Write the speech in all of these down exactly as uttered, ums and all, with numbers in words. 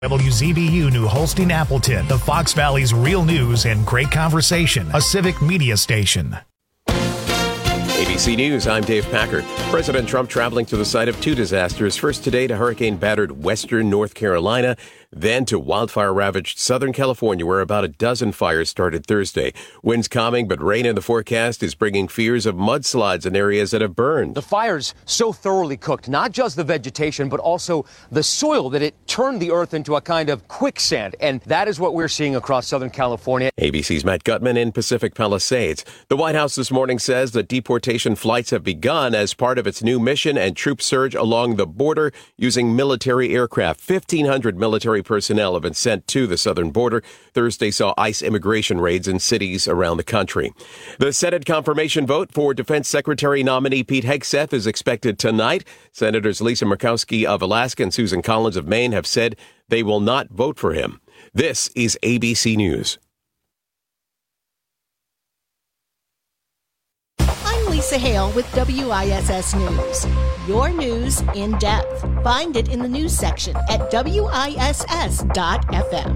W Z B U New Holstein Appleton, the Fox Valley's real news and great conversation, a civic media station. A B C News, I'm Dave Packer. President Trump traveling to the site of two disasters, first today to hurricane-battered western North Carolina, then to wildfire-ravaged Southern California, where about a dozen fires started Thursday. Winds calming, but rain in the forecast is bringing fears of mudslides in areas that have burned. The fires so thoroughly cooked not just the vegetation, but also the soil, that it turned the earth into a kind of quicksand. And that is what we're seeing across Southern California. A B C's Matt Gutman in Pacific Palisades. The White House this morning says that deportation flights have begun as part of its new mission and troop surge along the border using military aircraft. fifteen hundred military personnel have been sent to the southern border. Thursday saw ICE immigration raids in cities around the country. The Senate confirmation vote for Defense Secretary nominee Pete Hegseth is expected tonight. Senators Lisa Murkowski of Alaska and Susan Collins of Maine have said they will not vote for him. This is A B C News. Lisa Hale with W I S S News. Your news in depth. Find it in the news section at W I S S dot F M.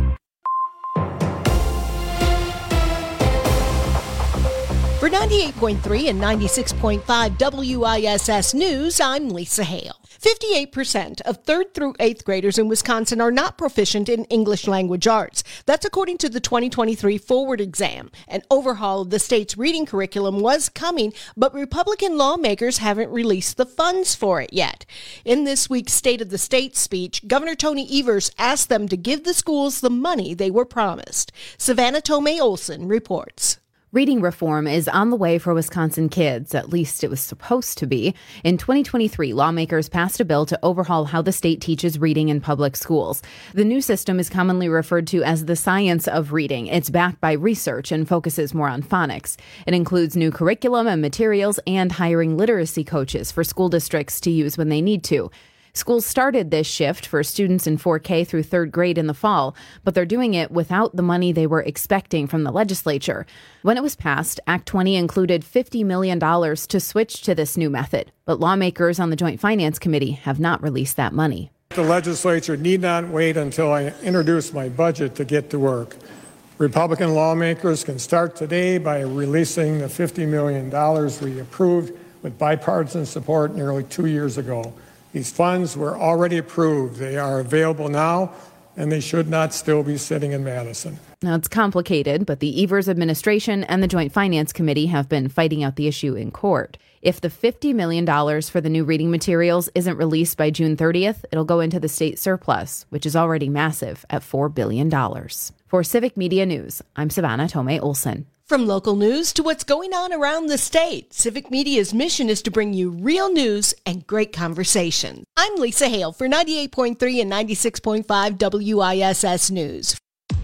For ninety-eight point three and ninety-six point five W I S S News, I'm Lisa Hale. fifty-eight percent of third through eighth graders in Wisconsin are not proficient in English language arts. That's according to the twenty twenty-three Forward exam. An overhaul of the state's reading curriculum was coming, but Republican lawmakers haven't released the funds for it yet. In this week's State of the State speech, Governor Tony Evers asked them to give the schools the money they were promised. Savannah Tomei Olson reports. Reading reform is on the way for Wisconsin kids, at least it was supposed to be. In twenty twenty-three, lawmakers passed a bill to overhaul how the state teaches reading in public schools. The new system is commonly referred to as the science of reading. It's backed by research and focuses more on phonics. It includes new curriculum and materials and hiring literacy coaches for school districts to use when they need to. Schools started this shift for students in four K through third grade in the fall, but they're doing it without the money they were expecting from the legislature. When it was passed, Act twenty included fifty million dollars to switch to this new method, but lawmakers on the Joint Finance Committee have not released that money. The legislature need not wait until I introduce my budget to get to work. Republican lawmakers can start today by releasing the fifty million dollars we approved with bipartisan support nearly two years ago. These funds were already approved. They are available now, and they should not still be sitting in Madison. Now, it's complicated, but the Evers administration and the Joint Finance Committee have been fighting out the issue in court. If the fifty million dollars for the new reading materials isn't released by June thirtieth, it'll go into the state surplus, which is already massive at four billion dollars. For Civic Media News, I'm Savannah Tomei Olson. From local news to what's going on around the state, Civic Media's mission is to bring you real news and great conversation. I'm Lisa Hale for ninety-eight point three and ninety-six point five W I S S News.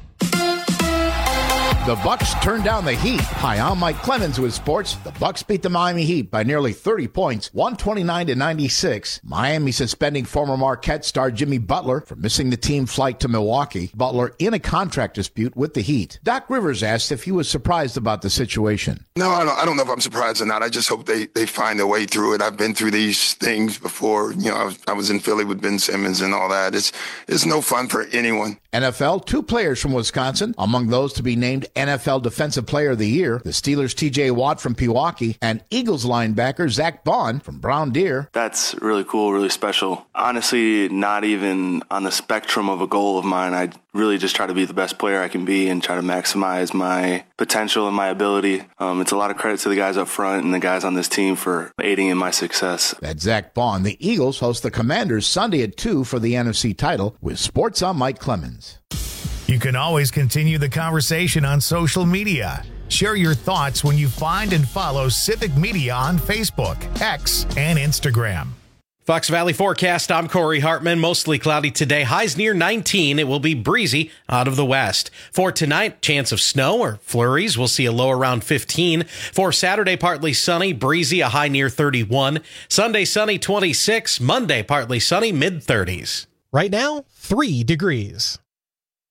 The Bucks turned down the Heat. Hi, I'm Mike Clemens with sports. The Bucks beat the Miami Heat by nearly thirty points, one twenty-nine to ninety-six. Miami suspending former Marquette star Jimmy Butler for missing the team flight to Milwaukee. Butler in a contract dispute with the Heat. Doc Rivers asked if he was surprised about the situation. No, I don't, I don't know if I'm surprised or not. I just hope they, they find a way through it. I've been through these things before. You know, I was, I was in Philly with Ben Simmons and all that. It's, it's no fun for anyone. N F L, two players from Wisconsin, among those to be named N F L Defensive Player of the Year, the Steelers' T J Watt from Pewaukee and Eagles linebacker Zach Bond from Brown Deer. That's really cool, really special. Honestly, not even on the spectrum of a goal of mine. I really just try to be the best player I can be and try to maximize my potential and my ability. Um, it's a lot of credit to the guys up front and the guys on this team for aiding in my success. That's Zach Bond. The Eagles host the Commanders Sunday at two for the N F C title. With sports, I'm Mike Clemens. You can always continue the conversation on social media. Share your thoughts when you find and follow Civic Media on Facebook, X, and Instagram. Fox Valley forecast, I'm Corey Hartman. Mostly cloudy today. Highs near nineteen. It will be breezy out of the west. For tonight, chance of snow or flurries. We'll see a low around fifteen. For Saturday, partly sunny, breezy, a high near thirty-one. Sunday, sunny, twenty-six. Monday, partly sunny, mid thirties. Right now, three degrees.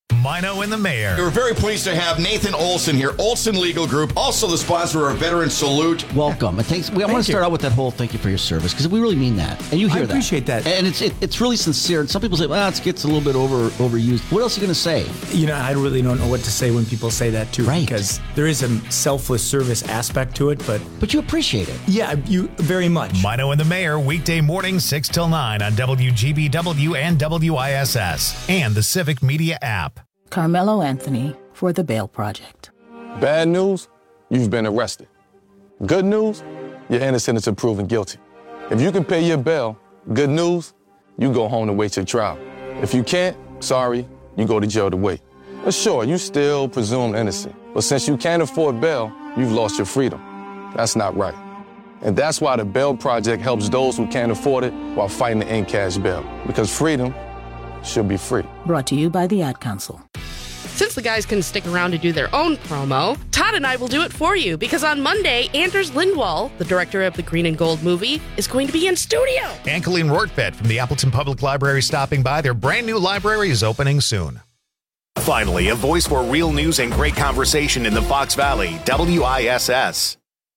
Mino and the Mayor. We're very pleased to have Nathan Olson here, Olson Legal Group, also the sponsor of Veteran Salute. Welcome. And thanks. We, I want to start out with that whole thank you for your service, because we really mean that. And you hear I that. I appreciate that. And it's it, it's really sincere. And some people say, well, it gets a little bit over overused. What else are you going to say? You know, I really don't know what to say when people say that, too. Right. Because there is a selfless service aspect to it, but... But you appreciate it. Yeah, you very much. Mino and the Mayor, weekday morning, six till nine on W G B W and W I S S and the Civic Media app. Carmelo Anthony for the Bail Project. Bad news, you've been arrested. Good news, you're innocent until proven guilty. If you can pay your bail, good news, you go home to wait your trial. If you can't, sorry, you go to jail to wait. But sure, you still presumed innocent. But since you can't afford bail, you've lost your freedom. That's not right. And that's why the Bail Project helps those who can't afford it while fighting to end cash bail. Because freedom should be free. Brought to you by the Ad Council. Since the guys couldn't stick around to do their own promo, Todd and I will do it for you, because on Monday, Anders Lindwall, the director of the Green and Gold movie, is going to be in studio. And Colleen Rortvedt from the Appleton Public Library stopping by. Their brand new library is opening soon. Finally, a voice for real news and great conversation in the Fox Valley, W I S S.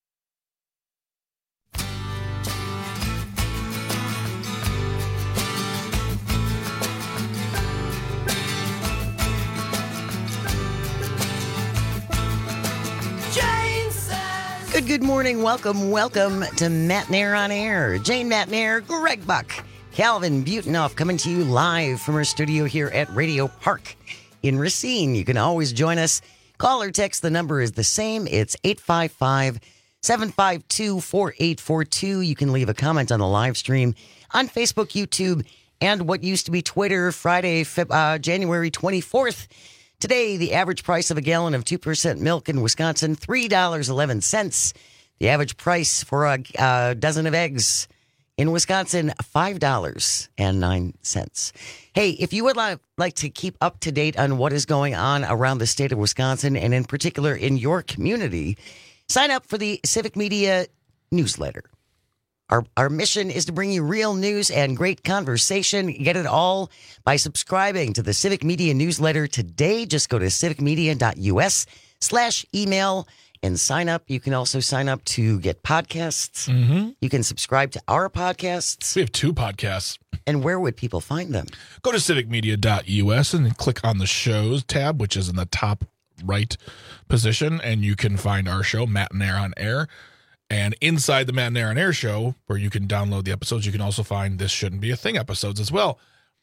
Good, good morning. Welcome, welcome to Matt Nair on Air. Jane Matt Nair, Greg Buck, Calvin Butenoff coming to you live from our studio here at Radio Park in Racine. You can always join us. Call or text. The number is the same. It's eight five five, seven five two, four eight four two. You can leave a comment on the live stream on Facebook, YouTube, and what used to be Twitter. Friday, uh, January twenty-fourth. Today, the average price of a gallon of two percent milk in Wisconsin, three dollars and eleven cents. The average price for a uh, dozen of eggs in Wisconsin, five dollars and nine cents. Hey, if you would li- like to keep up to date on what is going on around the state of Wisconsin, and in particular in your community, sign up for the Civic Media newsletter. Our our mission is to bring you real news and great conversation. Get it all by subscribing to the Civic Media newsletter today. Just go to civicmedia.us slash email and sign up. You can also sign up to get podcasts. Mm-hmm. You can subscribe to our podcasts. We have two podcasts. And where would people find them? Go to civicmedia.us and then click on the shows tab, which is in the top right position, and you can find our show, Matt and Air on Air. And inside the Matt and Air on Air show, where you can download the episodes, you can also find This Shouldn't Be a Thing episodes as well.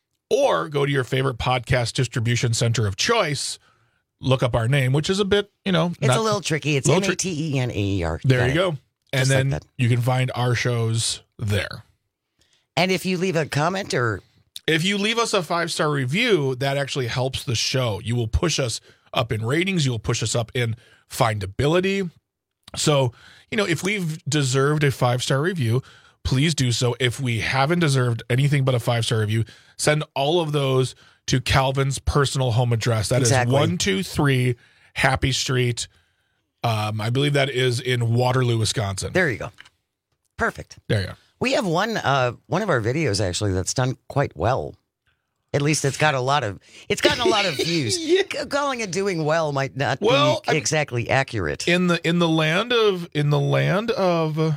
Or go to your favorite podcast distribution center of choice, look up our name, which is a bit, you know. It's not, a little tricky. It's M A T E N A E R. There you go. And Just then like you can find our shows there. And if you leave a comment or... If you leave us a five-star review, that actually helps the show. You will push us up in ratings. You will push us up in findability. So, you know, if we've deserved a five-star review, please do so. If we haven't deserved anything but a five-star review, send all of those to Calvin's personal home address. That exactly. is one two three Happy Street. Um, I believe that is in Waterloo, Wisconsin. There you go. Perfect. There you go. We have one uh, one of our videos, actually, that's done quite well. At least it's got a lot of, it's gotten a lot of views. yeah. Calling it doing well might not well, be exactly I, accurate. In the in the land of in the land of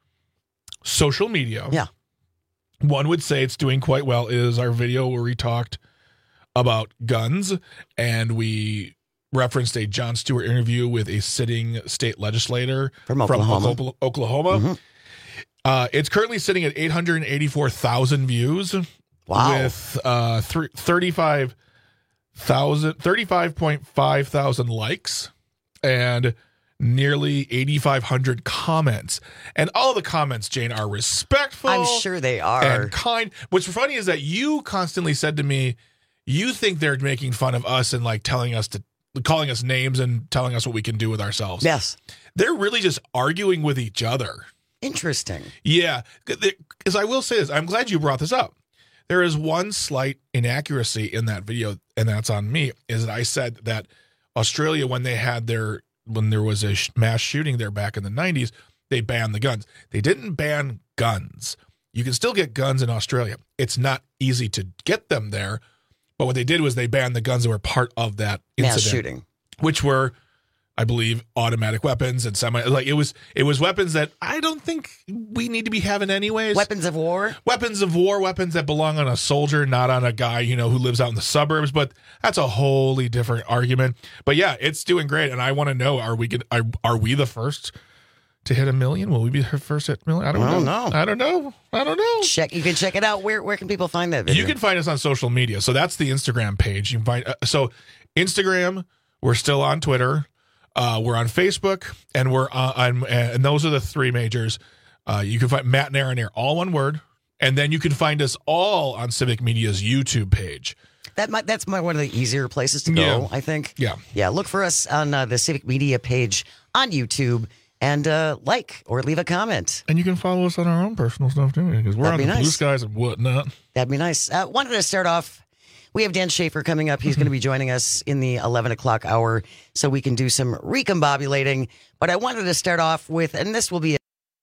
social media, yeah, one would say it's doing quite well. Is our video where we talked about guns and we referenced a Jon Stewart interview with a sitting state legislator from Oklahoma. From Oklahoma. Mm-hmm. Uh, it's currently sitting at eight hundred eighty-four thousand views. Wow. With uh, th- thirty-five thousand, thirty-five point five thousand likes and nearly eighty-five hundred comments. And all the comments, Jane, are respectful. I'm sure they are. And kind. What's funny is that you constantly said to me, you think they're making fun of us and like telling us to, calling us names and telling us what we can do with ourselves. Yes. They're really just arguing with each other. Interesting. Yeah. Because I will say this, I'm glad you brought this up. There is one slight inaccuracy in that video, and that's on me, is that I said that Australia, when they had their, when there was a mass shooting there back in the nineties, they banned the guns. They didn't ban guns. You can still get guns in Australia. It's not easy to get them there, But what they did was they banned the guns that were part of that incident. Mass shooting. Which were, I believe, automatic weapons and semi like it was it was weapons that I don't think we need to be having anyways. Weapons of war? Weapons of war, weapons that belong on a soldier, not on a guy, you know, who lives out in the suburbs, but that's a wholly different argument. But yeah, it's doing great, and I want to know, are we gonna, are, are we the first to hit a million? Will we be the first at a million? I don't, I don't know. know. I don't know. I don't know. Check. You can check it out. Where where can people find that video? You can find us on social media. So that's the Instagram page. You can find uh, so Instagram, we're still on Twitter. Uh, we're on Facebook, and we're uh, on, and those are the three majors. Uh, you can find Matt and Aaron here, all one word, and then you can find us all on Civic Media's YouTube page. That might, that's my, one of the easier places to go, Yeah. I think. Yeah. Yeah, look for us on uh, the Civic Media page on YouTube and uh, like or leave a comment. And you can follow us on our own personal stuff, too, because we're That'd on be the Blue nice. Skies and whatnot. That'd be nice. Uh, wanted to start off. We have Dan Schaefer coming up. He's going to be joining us in the eleven o'clock hour so we can do some recombobulating. But I wanted to start off with, and this will be,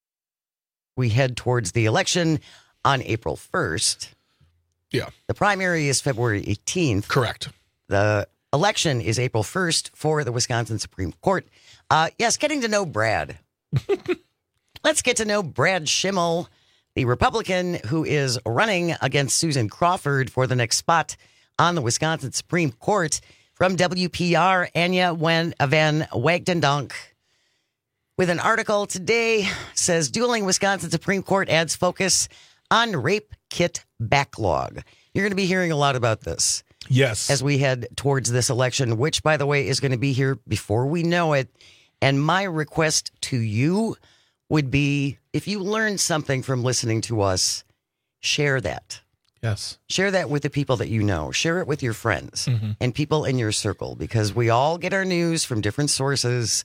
we head towards the election on April first. Yeah. The primary is February eighteenth. Correct. The election is April first for the Wisconsin Supreme Court. Uh, yes, getting to know Brad. Let's get to know Brad Schimmel, the Republican who is running against Susan Crawford for the next spot on the Wisconsin Supreme Court. From W P R, Anya Wen- Van Wagdendonk with an article today says dueling Wisconsin Supreme Court adds focus on rape kit backlog. You're going to be hearing a lot about this. Yes. As we head towards this election, which, by the way, is going to be here before we know it. And my request to you would be, if you learned something from listening to us, share that. Yes. Share that with the people that you know. Share it with your friends Mhm. and people in your circle, because we all get our news from different sources.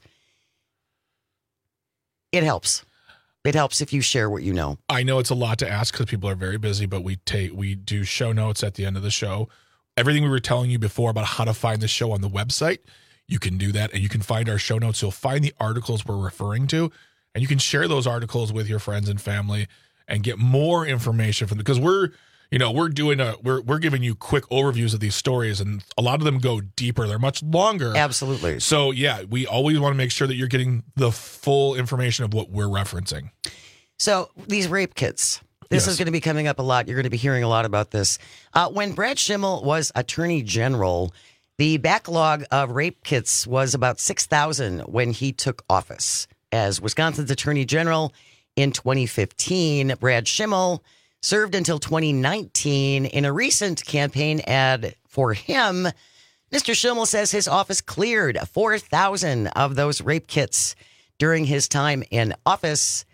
It helps. It helps if you share what you know. I know it's a lot to ask because people are very busy, but we take we do show notes at the end of the show. Everything we were telling you before about how to find the show on the website, you can do that, and you can find our show notes. You'll find the articles we're referring to, and you can share those articles with your friends and family and get more information from them, because we're you know we're doing a we're we're giving you quick overviews of these stories, and a lot of them go deeper. They're much longer. Absolutely. So yeah, we always want to make sure that you're getting the full information of what we're referencing. So these rape kits, this Yes. is going to be coming up a lot. You're going to be hearing a lot about this. Uh, when Brad Schimmel was Attorney General, the backlog of rape kits was about six thousand when he took office. As Wisconsin's Attorney General in twenty fifteen, Brad Schimmel served until twenty nineteen. In a recent campaign ad for him, Mister Schimmel says his office cleared four thousand of those rape kits during his time in office.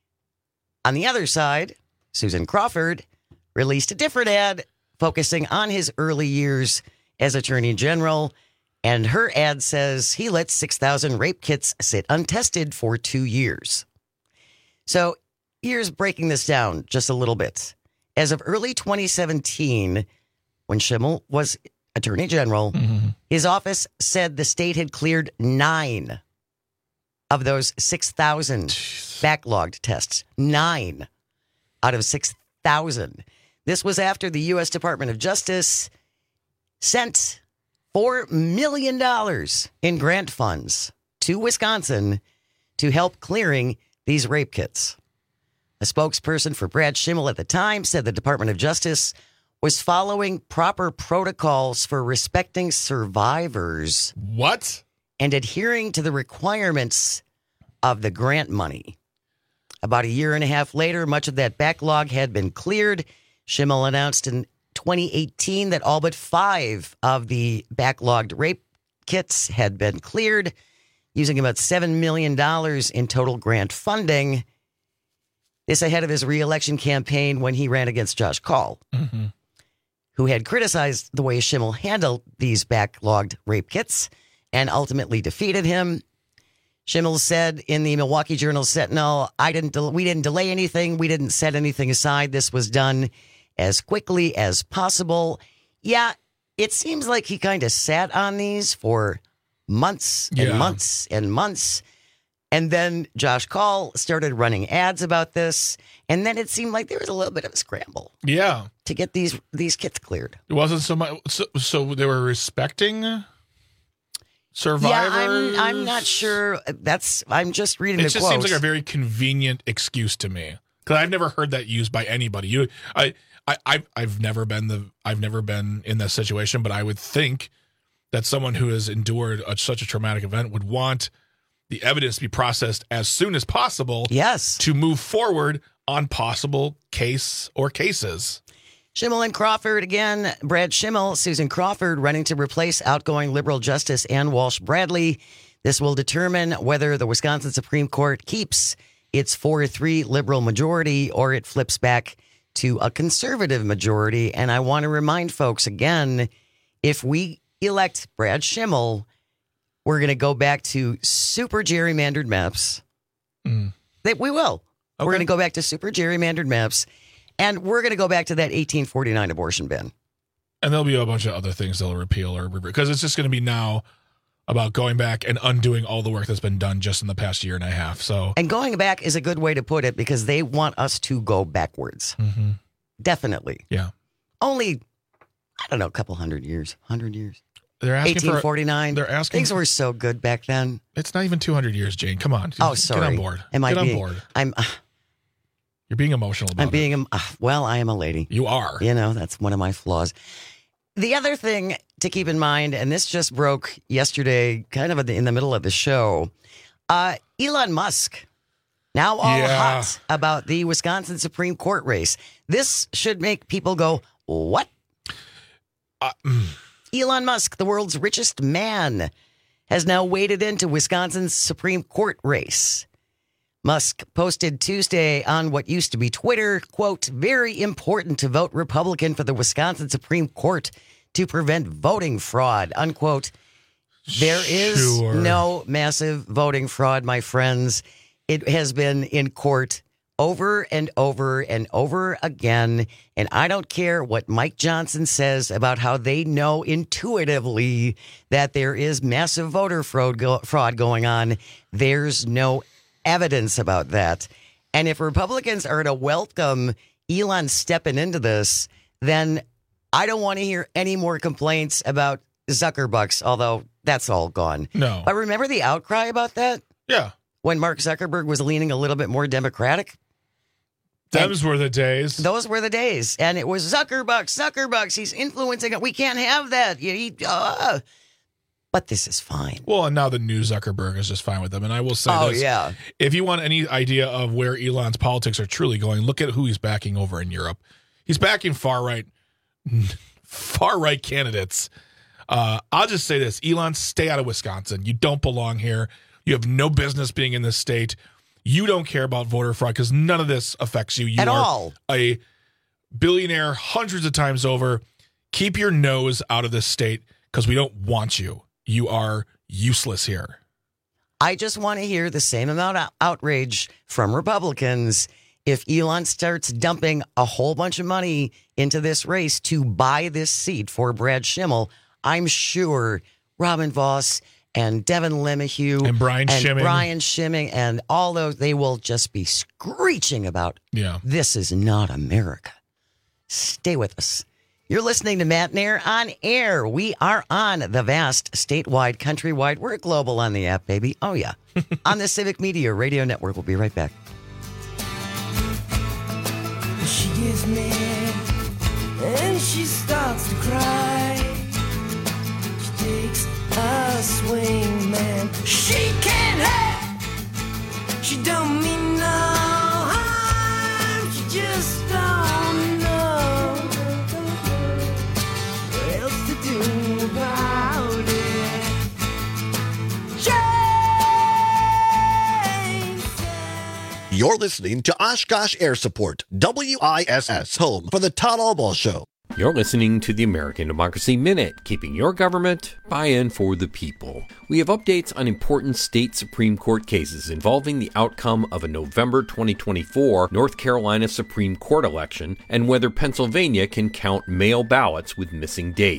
On the other side, Susan Crawford released a different ad focusing on his early years as Attorney General. And her ad says he let six thousand rape kits sit untested for two years. So here's breaking this down just a little bit. As of early twenty seventeen, when Schimmel was Attorney General, Mm-hmm. his office said the state had cleared nine of those six thousand backlogged tests. Nine out of six thousand. This was after the U S Department of Justice sent four million dollars in grant funds to Wisconsin to help clearing these rape kits. A spokesperson for Brad Schimmel at the time said the Department of Justice was following proper protocols for respecting survivors. What? And adhering to the requirements of the grant money. About a year and a half later, much of that backlog had been cleared. Schimmel announced in twenty eighteen that all but five of the backlogged rape kits had been cleared, using about seven million dollars in total grant funding. This ahead of his reelection campaign when he ran against Josh Kaul, Mm-hmm. who had criticized the way Schimmel handled these backlogged rape kits and ultimately defeated him. Schimmel said in the Milwaukee Journal Sentinel, I didn't del- we didn't delay anything. We didn't set anything aside. This was done as quickly as possible. Yeah, it seems like he kind of sat on these for months and Yeah. months and months. And then Josh Call started running ads about this. And then it seemed like there was a little bit of a scramble. Yeah. To get these these kits cleared. It wasn't so much. So, so they were respecting survivors? Yeah, I'm, I'm not sure. That's I'm just reading it the just quotes. seems like a very convenient excuse to me. Because I've never heard that used by anybody. You, I, I, I've, I've never been the, I've never been in that situation, but I would think that someone who has endured a, such a traumatic event would want the evidence to be processed as soon as possible. Yes. To move forward on possible case or cases. Schimmel and Crawford again. Brad Schimmel, Susan Crawford running to replace outgoing liberal Justice Ann Walsh Bradley. This will determine whether the Wisconsin Supreme Court keeps its four to three liberal majority or it flips back to a conservative majority. And I want to remind folks again, if we elect Brad Schimmel, we're going to go back to super gerrymandered maps. Mm. That we will. Okay. We're going to go back to super gerrymandered maps, and we're going to go back to that eighteen forty-nine abortion ban. And there'll be a bunch of other things they'll repeal or because it's just going to be now about going back and undoing all the work that's been done just in the past year and a half. So, and going back is a good way to put it because they want us to go backwards. Mm-hmm. Definitely. Yeah. Only, I don't know, a couple hundred years, hundred years. They're asking eighteen forty-nine. For, they're asking. Things were so good back then. It's not even two hundred years, Jane. Come on. Oh, sorry. Get on board. Am I Get being, on board. I'm. Uh, You're being emotional about I'm being. it. Uh, well, I am a lady. You are. You know, that's one of my flaws. The other thing to keep in mind, and this just broke yesterday, kind of in the middle of the show, uh, Elon Musk, now all yeah. hot about the Wisconsin Supreme Court race. This should make people go, what? Uh, mm. Elon Musk, the world's richest man, has now waded into Wisconsin's Supreme Court race. Musk posted Tuesday on what used to be Twitter, quote, very important to vote Republican for the Wisconsin Supreme Court to prevent voting fraud, unquote. There is Sure. no massive voting fraud, my friends. It has been in court over and over and over again. And I don't care what Mike Johnson says about how they know intuitively that there is massive voter fraud, go- fraud going on. There's no evidence about that. And if Republicans are to welcome Elon stepping into this, then I don't want to hear any more complaints about Zuckerbucks, although that's all gone. No. But remember the outcry about that? Yeah. When Mark Zuckerberg was leaning a little bit more Democratic? Those were the days. Those were the days. And it was Zuckerbucks, Zuckerbucks. He's influencing it. We can't have that. You, he, uh, but this is fine. Well, and now the new Zuckerberg is just fine with them. And I will say Oh, this. yeah. If you want any idea of where Elon's politics are truly going, look at who he's backing over in Europe. He's backing far-right far-right candidates. Uh, I'll just say this. Elon, stay out of Wisconsin. You don't belong here. You have no business being in this state. You don't care about voter fraud because none of this affects you. You At are all. a billionaire hundreds of times over. Keep your nose out of this state because we don't want you. You are useless here. I just want to hear the same amount of outrage from Republicans if Elon starts dumping a whole bunch of money into this race to buy this seat for Brad Schimmel. I'm sure Robin Voss and Devin LeMahieu and Brian and Schimming. Brian Schimming and all those, they will just be screeching about, yeah. This is not America. Stay with us. You're listening to Matt Nair on air. We are on the vast, statewide, countrywide. We're global on the app, baby. Oh, yeah. On the Civic Media Radio Network. We'll be right back. She gets mad and she starts to cry. She takes a swing, man. She can't help. She don't mean no harm. She just don't know what else to do about it. Jane. You're listening to Oshkosh Air Support, W I S S, home for the Todd Albaugh Show. You're listening to the American Democracy Minute, keeping your government buy-in for the people. We have updates on important state Supreme Court cases involving the outcome of a November twenty twenty-four North Carolina Supreme Court election and whether Pennsylvania can count mail ballots with missing dates.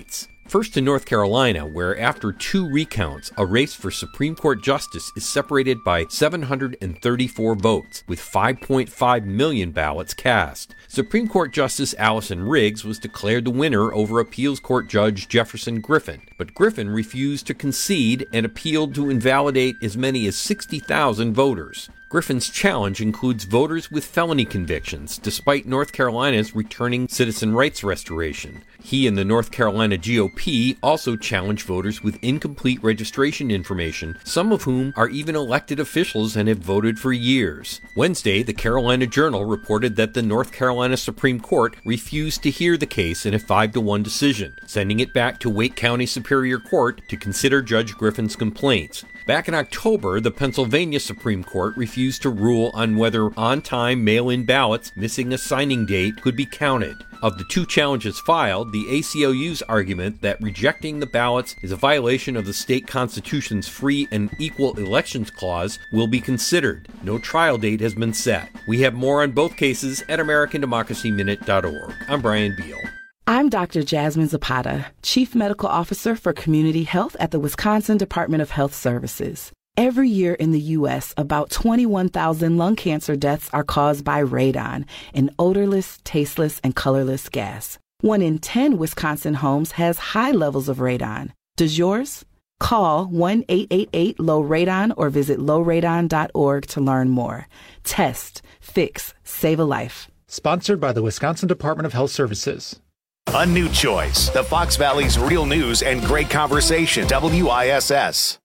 First to North Carolina, where after two recounts, a race for Supreme Court justice is separated by seven hundred thirty-four votes, with five point five million ballots cast. Supreme Court Justice Allison Riggs was declared the winner over Appeals Court Judge Jefferson Griffin, but Griffin refused to concede and appealed to invalidate as many as sixty thousand voters. Griffin's challenge includes voters with felony convictions, despite North Carolina's returning citizen rights restoration. He and the North Carolina G O P also challenge voters with incomplete registration information, some of whom are even elected officials and have voted for years. Wednesday, the Carolina Journal reported that the North Carolina Supreme Court refused to hear the case in a five to one decision, sending it back to Wake County Superior Court to consider Judge Griffin's complaints. Back in October, the Pennsylvania Supreme Court refused to rule on whether on-time mail-in ballots missing a signing date could be counted. Of the two challenges filed, the A C L U's argument that rejecting the ballots is a violation of the state constitution's free and equal elections clause will be considered. No trial date has been set. We have more on both cases at American Democracy Minute dot org. I'm Brian Beal. I'm Doctor Jasmine Zapata, Chief Medical Officer for Community Health at the Wisconsin Department of Health Services. Every year in the U S, about twenty-one thousand lung cancer deaths are caused by radon, an odorless, tasteless, and colorless gas. One in ten Wisconsin homes has high levels of radon. Does yours? Call one eight eight eight low radon or visit low radon dot org to learn more. Test, fix, save a life. Sponsored by the Wisconsin Department of Health Services. A new choice. The Fox Valley's real news and great conversation. W I S S.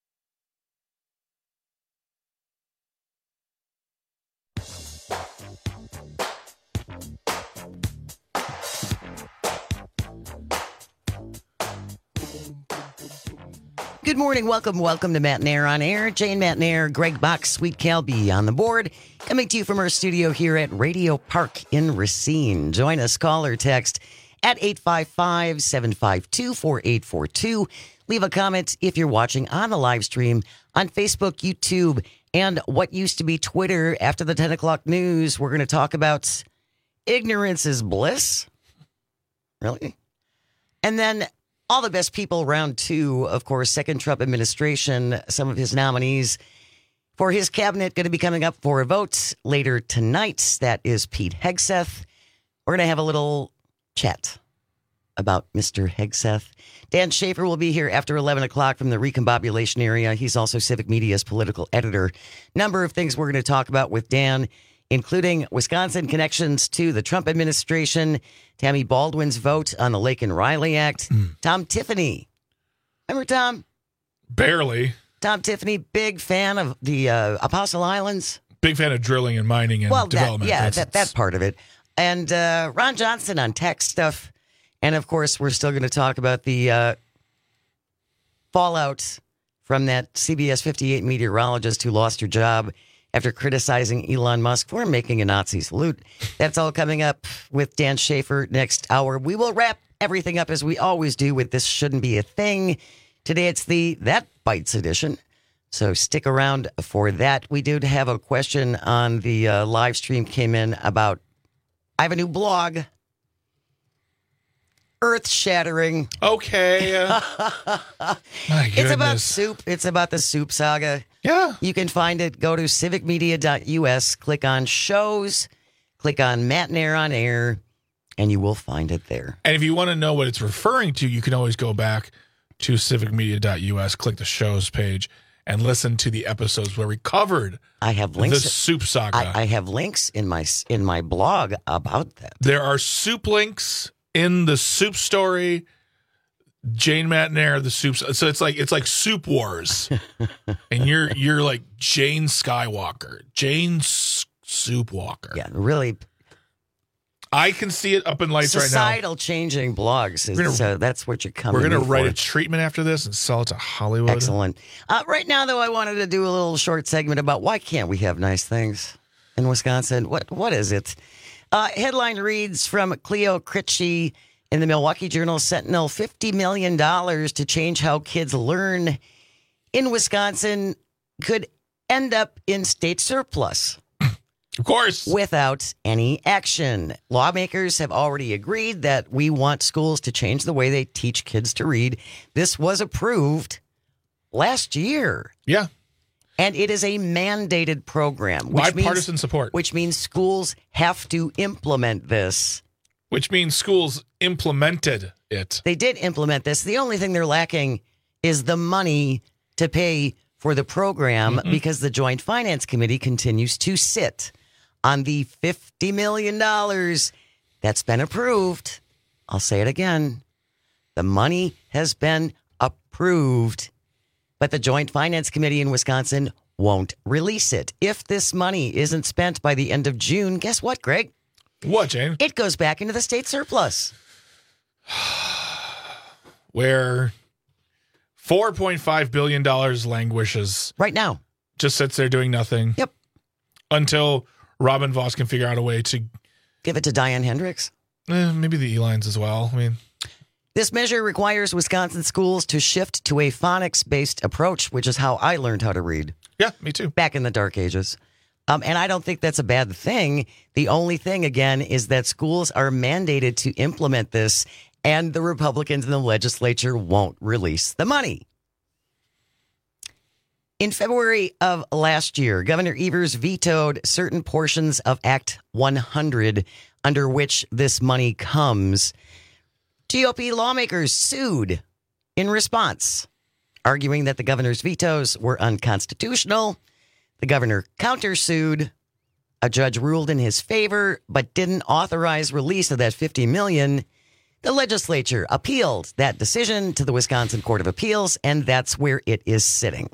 Good morning. Welcome, welcome to Matt and Air on Air. Jane Matt and Air, Greg Bach, Sweet Calby on the board. Coming to you from our studio here at Radio Park in Racine. Join us, call or text at eight five five, seven five two, four eight four two. Leave a comment if you're watching on the live stream on Facebook, YouTube, and what used to be Twitter. After the ten o'clock news, we're going to talk about ignorance is bliss. Really? And then all the best people, round two, of course, second Trump administration, some of his nominees for his cabinet going to be coming up for a vote later tonight. That is Pete Hegseth. We're going to have a little chat about Mister Hegseth. Dan Schaefer will be here after eleven o'clock from the Recombobulation area. He's also Civic Media's political editor. Number of things we're going to talk about with Dan, including Wisconsin connections to the Trump administration, Tammy Baldwin's vote on the Lake and Riley Act, mm. Tom Tiffany. Remember Tom? Barely. Tom Tiffany, big fan of the uh, Apostle Islands. Big fan of drilling and mining and well, development. That, yeah, That's, that, that part of it. And uh, Ron Johnson on tech stuff. And, of course, we're still going to talk about the uh, fallout from that C B S fifty-eight meteorologist who lost her job after criticizing Elon Musk for making a Nazi salute. That's all coming up with Dan Schaefer next hour. We will wrap everything up as we always do with This Shouldn't Be a Thing. Today it's the That Bites edition, so stick around for that. We did have a question on the uh, live stream came in about, I have a new blog, earth-shattering. Okay. Uh, my goodness. It's about soup. It's about the soup saga. Yeah. You can find it. Go to civic media dot U S, click on shows, click on Matt and Air on Air, and you will find it there. And if you want to know what it's referring to, you can always go back to civic media dot U S, click the shows page, and listen to the episodes where we covered I have links, the soup saga. I, I have links in my in my blog about that. There are soup links in the soup story. Jane Matt and Air, the soups. So it's like it's like Soup Wars, and you're you're like Jane Skywalker, Jane S- Soup Walker. Yeah, really. I can see it up in lights right now. Societal changing blogs. Is, gonna, so that's what you're coming. We're going to write for. a treatment after this and sell it to Hollywood. Excellent. Uh, right now, though, I wanted to do a little short segment about why can't we have nice things in Wisconsin? What what is it? Uh, headline reads from Cleo Critchie in the Milwaukee Journal Sentinel: fifty million dollars to change how kids learn in Wisconsin could end up in state surplus. Of course. Without any action. Lawmakers have already agreed that we want schools to change the way they teach kids to read. This was approved last year. Yeah. And it is a mandated program. Which Bipartisan means, support. Which means schools have to implement this. Which means schools implemented it. They did implement this. The only thing they're lacking is the money to pay for the program mm-hmm. because the Joint Finance Committee continues to sit on the fifty million dollars that's been approved. I'll say it again. The money has been approved, but the Joint Finance Committee in Wisconsin won't release it. If this money isn't spent by the end of June, guess what, Greg? What, Jane? It goes back into the state surplus. Where four point five billion dollars languishes. Right now. Just sits there doing nothing. Yep. Until Robin Voss can figure out a way to... Give it to Diane Hendricks. Eh, maybe the E-lines as well. I mean... This measure requires Wisconsin schools to shift to a phonics-based approach, which is how I learned how to read. Yeah, me too. Back in the dark ages. Um, and I don't think that's a bad thing. The only thing, again, is that schools are mandated to implement this, and the Republicans in the legislature won't release the money. In February of last year, Governor Evers vetoed certain portions of Act one hundred under which this money comes. G O P lawmakers sued in response, arguing that the governor's vetoes were unconstitutional. The governor countersued. A judge ruled in his favor, but didn't authorize release of that fifty million dollars. The legislature appealed that decision to the Wisconsin Court of Appeals, and that's where it is sitting.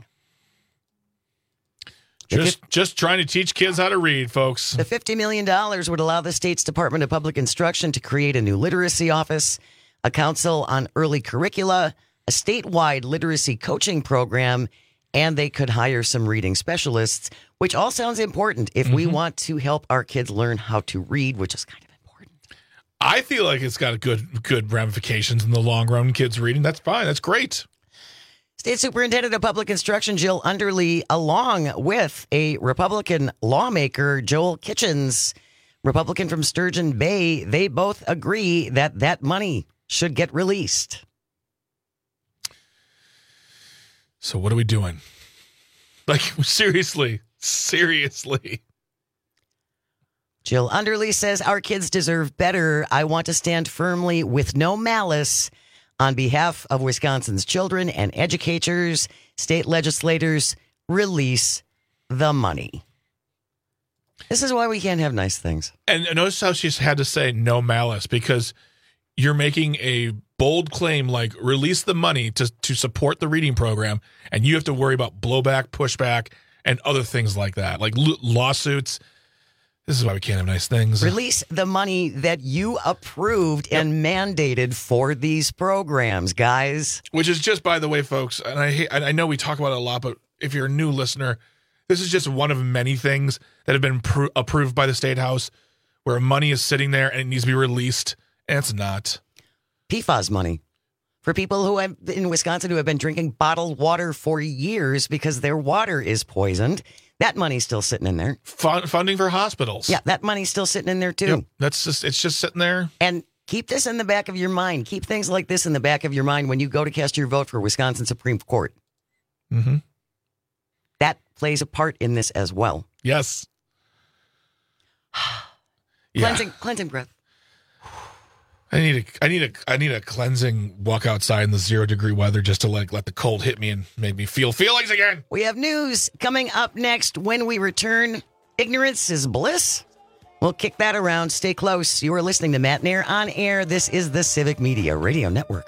Just, it, just trying to teach kids how to read, folks. The fifty million dollars would allow the state's Department of Public Instruction to create a new literacy office, a council on early curricula, a statewide literacy coaching program, and they could hire some reading specialists, which all sounds important if mm-hmm. we want to help our kids learn how to read, which is kind of important. I feel like it's got good good ramifications in the long run, kids reading. That's fine. That's great. State Superintendent of Public Instruction Jill Underly, along with a Republican lawmaker, Joel Kitchens, Republican from Sturgeon Bay, they both agree that that money should get released. So what are we doing? Like, seriously, seriously. Jill Underly says, our kids deserve better. I want to stand firmly with no malice on behalf of Wisconsin's children and educators, state legislators, release the money. This is why we can't have nice things. And notice how she's had to say no malice, because you're making a bold claim like release the money to, to support the reading program, and you have to worry about blowback, pushback, and other things like that, like l- lawsuits. This is why we can't have nice things. Release the money that you approved yep. and mandated for these programs, guys. Which is just, by the way, folks, and I hate, I know we talk about it a lot, but if you're a new listener, this is just one of many things that have been pro- approved by the State House where money is sitting there and it needs to be released, and it's not. P FAS money for people who have in Wisconsin who have been drinking bottled water for years because their water is poisoned. That money's still sitting in there. Fund, funding for hospitals. Yeah, that money's still sitting in there, too. Yep, that's just, it's just sitting there. And keep this in the back of your mind. Keep things like this in the back of your mind when you go to cast your vote for Wisconsin Supreme Court. Mm-hmm. That plays a part in this as well. Yes. cleansing, yeah. cleansing breath. I need a, I need a, I need a cleansing walk outside in the zero degree weather just to like let the cold hit me and make me feel feelings again. We have news coming up next when we return. Ignorance is bliss. We'll kick that around. Stay close. You are listening to Matt Nair on air. This is the Civic Media Radio Network.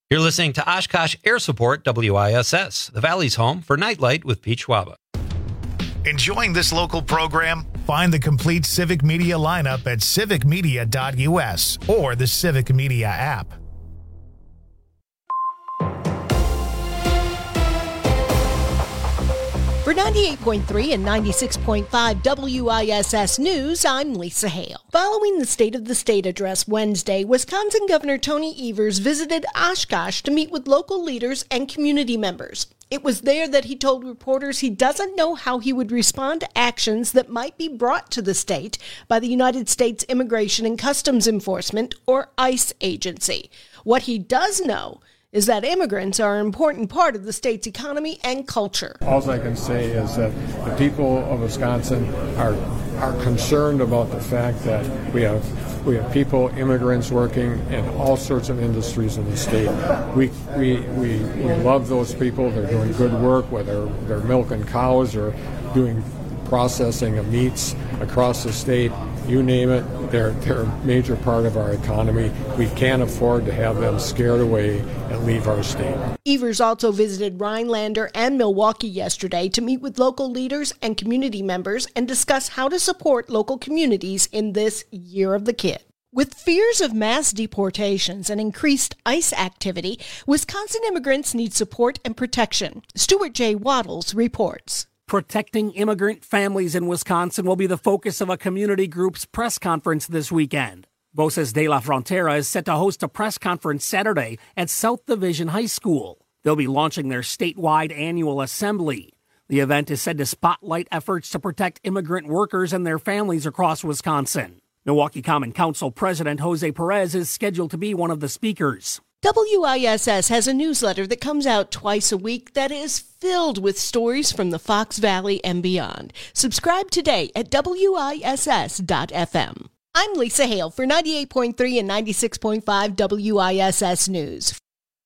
You're listening to Oshkosh Air Support W I S S, the Valley's home for Nightlight with Pete Schwaba. Enjoying this local program? Find the complete Civic Media lineup at civic media dot U S or the Civic Media app. For ninety-eight point three and ninety-six point five W I S S News, I'm Lisa Hale. Following the State of the State address Wednesday, Wisconsin Governor Tony Evers visited Oshkosh to meet with local leaders and community members. It was there that he told reporters he doesn't know how he would respond to actions that might be brought to the state by the United States Immigration and Customs Enforcement, or ICE agency. What he does know is that immigrants are an important part of the state's economy and culture. All I can say is that the people of Wisconsin are are concerned about the fact that we have we have people, immigrants, working in all sorts of industries in the state. We we we, we love those people. They're doing good work, whether they're milking cows or doing processing of meats across the state. You name it, they're, they're a major part of our economy. We can't afford to have them scared away and leave our state. Evers also visited Rhinelander and Milwaukee yesterday to meet with local leaders and community members and discuss how to support local communities in this Year of the Kid. With fears of mass deportations and increased ICE activity, Wisconsin immigrants need support and protection. Stuart J. Waddles reports. Protecting immigrant families in Wisconsin will be the focus of a community group's press conference this weekend. Voces de la Frontera is set to host a press conference Saturday at South Division High School. They'll be launching their statewide annual assembly. The event is said to spotlight efforts to protect immigrant workers and their families across Wisconsin. Milwaukee Common Council President Jose Perez is scheduled to be one of the speakers. W I S S has a newsletter that comes out twice a week that is filled with stories from the Fox Valley and beyond. Subscribe today at W I S S dot F M. I'm Lisa Hale for ninety-eight point three and ninety-six point five W I S S News.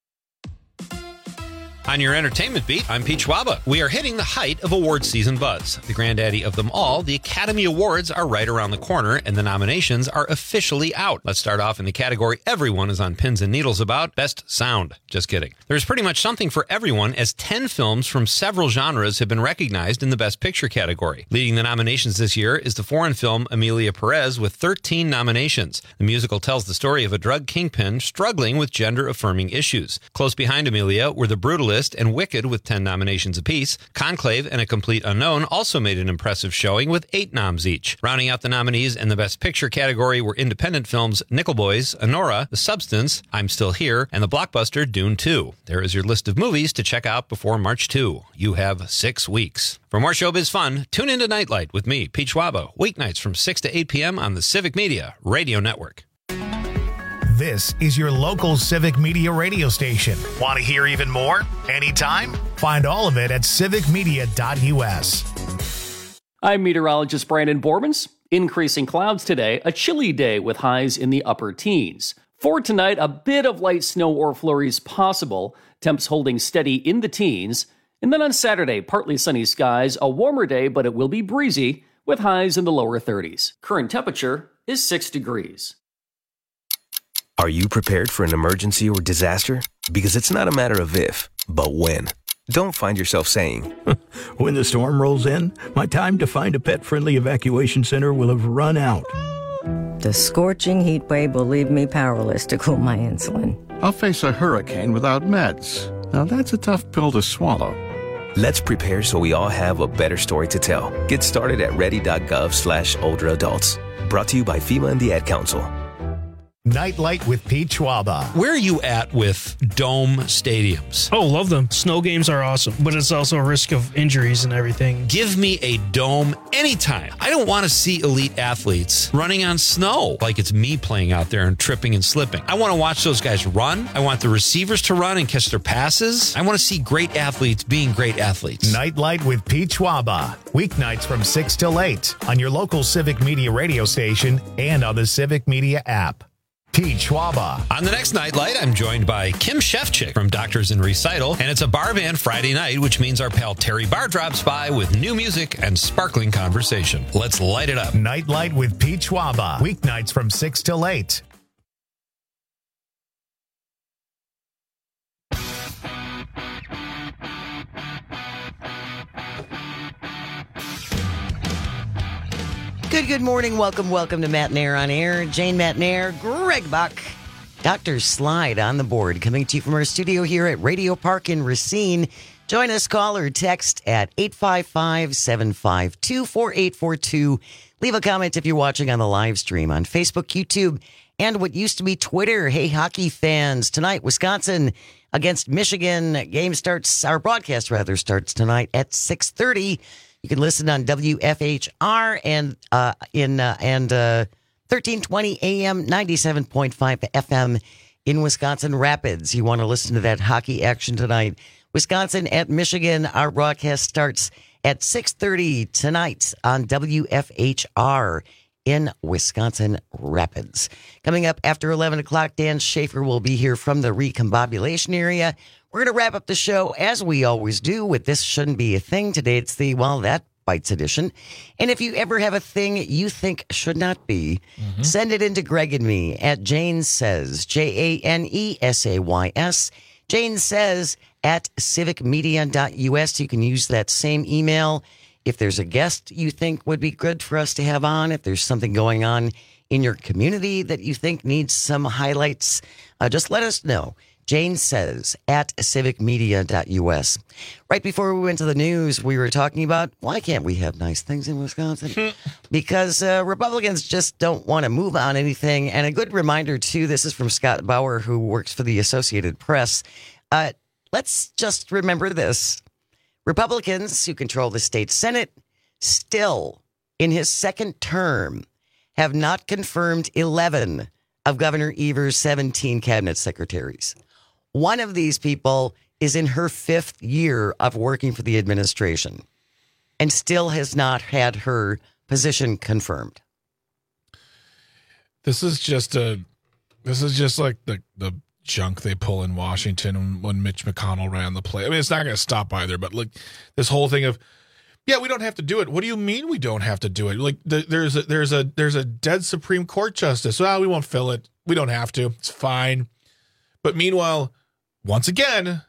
On your entertainment beat, I'm Pete Schwaba. We are hitting the height of awards season buzz. The granddaddy of them all, the Academy Awards, are right around the corner, and the nominations are officially out. Let's start off in the category everyone is on pins and needles about, Best Sound. Just kidding. There's pretty much something for everyone, as ten films from several genres have been recognized in the Best Picture category. Leading the nominations this year is the foreign film Emilia Perez with thirteen nominations. The musical tells the story of a drug kingpin struggling with gender-affirming issues. Close behind Emilia were The Brutalist and Wicked with ten nominations apiece. Conclave and A Complete Unknown also made an impressive showing with eight noms each. Rounding out the nominees in the Best Picture category were independent films Nickel Boys, Anora, The Substance, I'm Still Here, and the blockbuster Dune two. There is your list of movies to check out before March second. You have six weeks. For more showbiz fun, tune into Nightlight with me, Pete Schwaba, weeknights from six to eight p.m. on the Civic Media Radio Network. This is your local Civic Media radio station. Want to hear even more? Anytime? Find all of it at civic media dot U S. I'm meteorologist Brandon Bormans. Increasing clouds today, a chilly day with highs in the upper teens. For tonight, a bit of light snow or flurries possible, temps holding steady in the teens. And then on Saturday, partly sunny skies, a warmer day, but it will be breezy with highs in the lower thirties. Current temperature is six degrees. Are you prepared for an emergency or disaster? Because it's not a matter of if, but when. Don't find yourself saying, when the storm rolls in, my time to find a pet-friendly evacuation center will have run out. The scorching heat wave will leave me powerless to cool my insulin. I'll face a hurricane without meds. Now that's a tough pill to swallow. Let's prepare so we all have a better story to tell. Get started at ready.gov slash older adults. Brought to you by FEMA and the Ad Council. Nightlight with Pete Schwaba. Where are you at with dome stadiums? Oh, love them. Snow games are awesome, but it's also a risk of injuries and everything. Give me a dome anytime. I don't want to see elite athletes running on snow like it's me playing out there and tripping and slipping. I want to watch those guys run. I want the receivers to run and catch their passes. I want to see great athletes being great athletes. Nightlight with Pete Schwaba. Weeknights from six till eight on your local Civic Media radio station and on the Civic Media app. Pete Schwaba. On the next Nightlight, I'm joined by Kim Shefchick from Doctors in Recital, and it's a bar band Friday night, which means our pal Terry Barr drops by with new music and sparkling conversation. Let's light it up. Nightlight with Pete Schwaba. Weeknights from six till eight Good, good morning. Welcome, welcome to Matt Nair on Air. Jane Matt Nair, Greg Buck, Doctor Slide on the board, coming to you from our studio here at Radio Park in Racine. Join us, call or text at eight five five, seven five two, four eight four two. Leave a comment if you're watching on the live stream on Facebook, YouTube, and what used to be Twitter. Hey, hockey fans, tonight, Wisconsin against Michigan. Game starts, our broadcast rather, starts tonight at six thirty. You can listen on W F H R and uh, in uh, and uh, thirteen twenty A M, ninety-seven point five F M in Wisconsin Rapids. You want to listen to that hockey action tonight. Wisconsin at Michigan. Our broadcast starts at six thirty tonight on W F H R in Wisconsin Rapids. Coming up after eleven o'clock, Dan Schaefer will be here from the recombobulation area. We're going to wrap up the show, as we always do, with This Shouldn't Be a Thing. Today it's the, well, that bites edition. And if you ever have a thing you think should not be, mm-hmm. send it in to Greg and me at Jane Says, J A N E S A Y S. Jane Says at civic media dot U S. You can use that same email. If there's a guest you think would be good for us to have on, if there's something going on in your community that you think needs some highlights, uh, just let us know. Jane Says at civic media dot U S. Right before we went to the news, we were talking about why can't we have nice things in Wisconsin? Because uh, Republicans just don't want to move on anything. And a good reminder, too, this is from Scott Bauer, who works for the Associated Press. Uh, let's just remember this. Republicans who control the state Senate still, in his second term, have not confirmed eleven of Governor Evers' seventeen cabinet secretaries. One of these people is in her fifth year of working for the administration and still has not had her position confirmed. This is just a, this is just like the, the junk they pull in Washington when Mitch McConnell ran the play. I mean, it's not going to stop either, but like this whole thing of, yeah, we don't have to do it. What do you mean we don't have to do it? Like the, there's a, there's a, there's a dead Supreme Court justice. Well, we won't fill it. We don't have to. It's fine. But meanwhile, once again,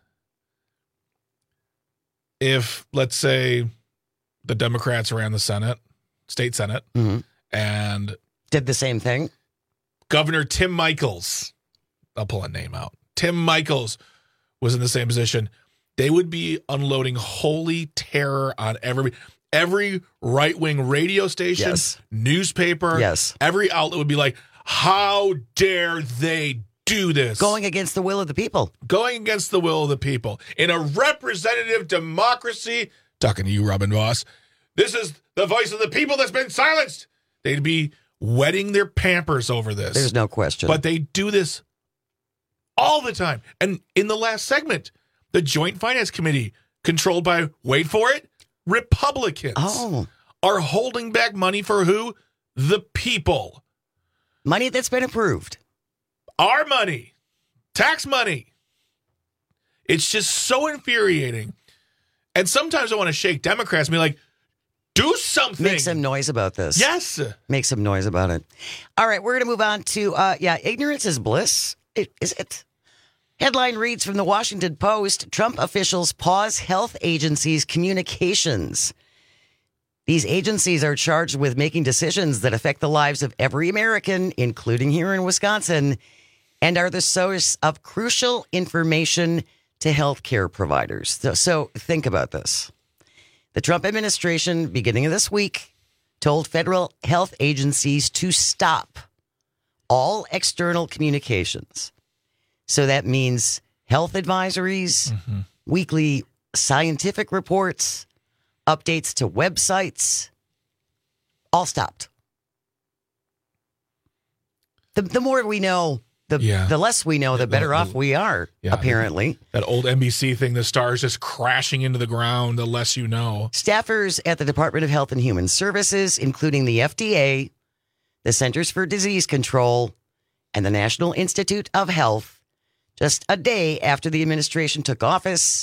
if let's say the Democrats ran the Senate, state Senate, mm-hmm. and did the same thing, Governor Tim Michels, I'll pull a name out. Tim Michels was in the same position. They would be unloading holy terror on every every right-wing radio station, yes. newspaper, yes. every outlet would be like, how dare they do this? Going against the will of the people. Going against the will of the people. In a representative democracy, talking to you, Robin Voss, this is the voice of the people that's been silenced. They'd be wetting their pampers over this. There's no question. But they do this all the time. And in the last segment, the Joint Finance Committee, controlled by, wait for it, Republicans, oh. are holding back money for who? The people. Money that's been approved. Our money. Tax money. It's just so infuriating. And sometimes I want to shake Democrats and be like, do something. Make some noise about this. Yes. Make some noise about it. All right, we're going to move on to, uh, yeah, ignorance is bliss. It, is it? Headline reads from the Washington Post, Trump officials pause health agencies' communications. These agencies are charged with making decisions that affect the lives of every American, including here in Wisconsin, and are the source of crucial information to healthcare providers. So, so think about this. The Trump administration, beginning of this week, told federal health agencies to stop all external communications. So that means health advisories, mm-hmm. weekly scientific reports, updates to websites, all stopped. The the more we know, the yeah. the less we know, the better the, the, off we are, yeah, apparently. That old N B C thing, the stars just crashing into the ground, the less you know. Staffers at the Department of Health and Human Services, including the F D A, the Centers for Disease Control, and the National Institute of Health, just a day after the administration took office,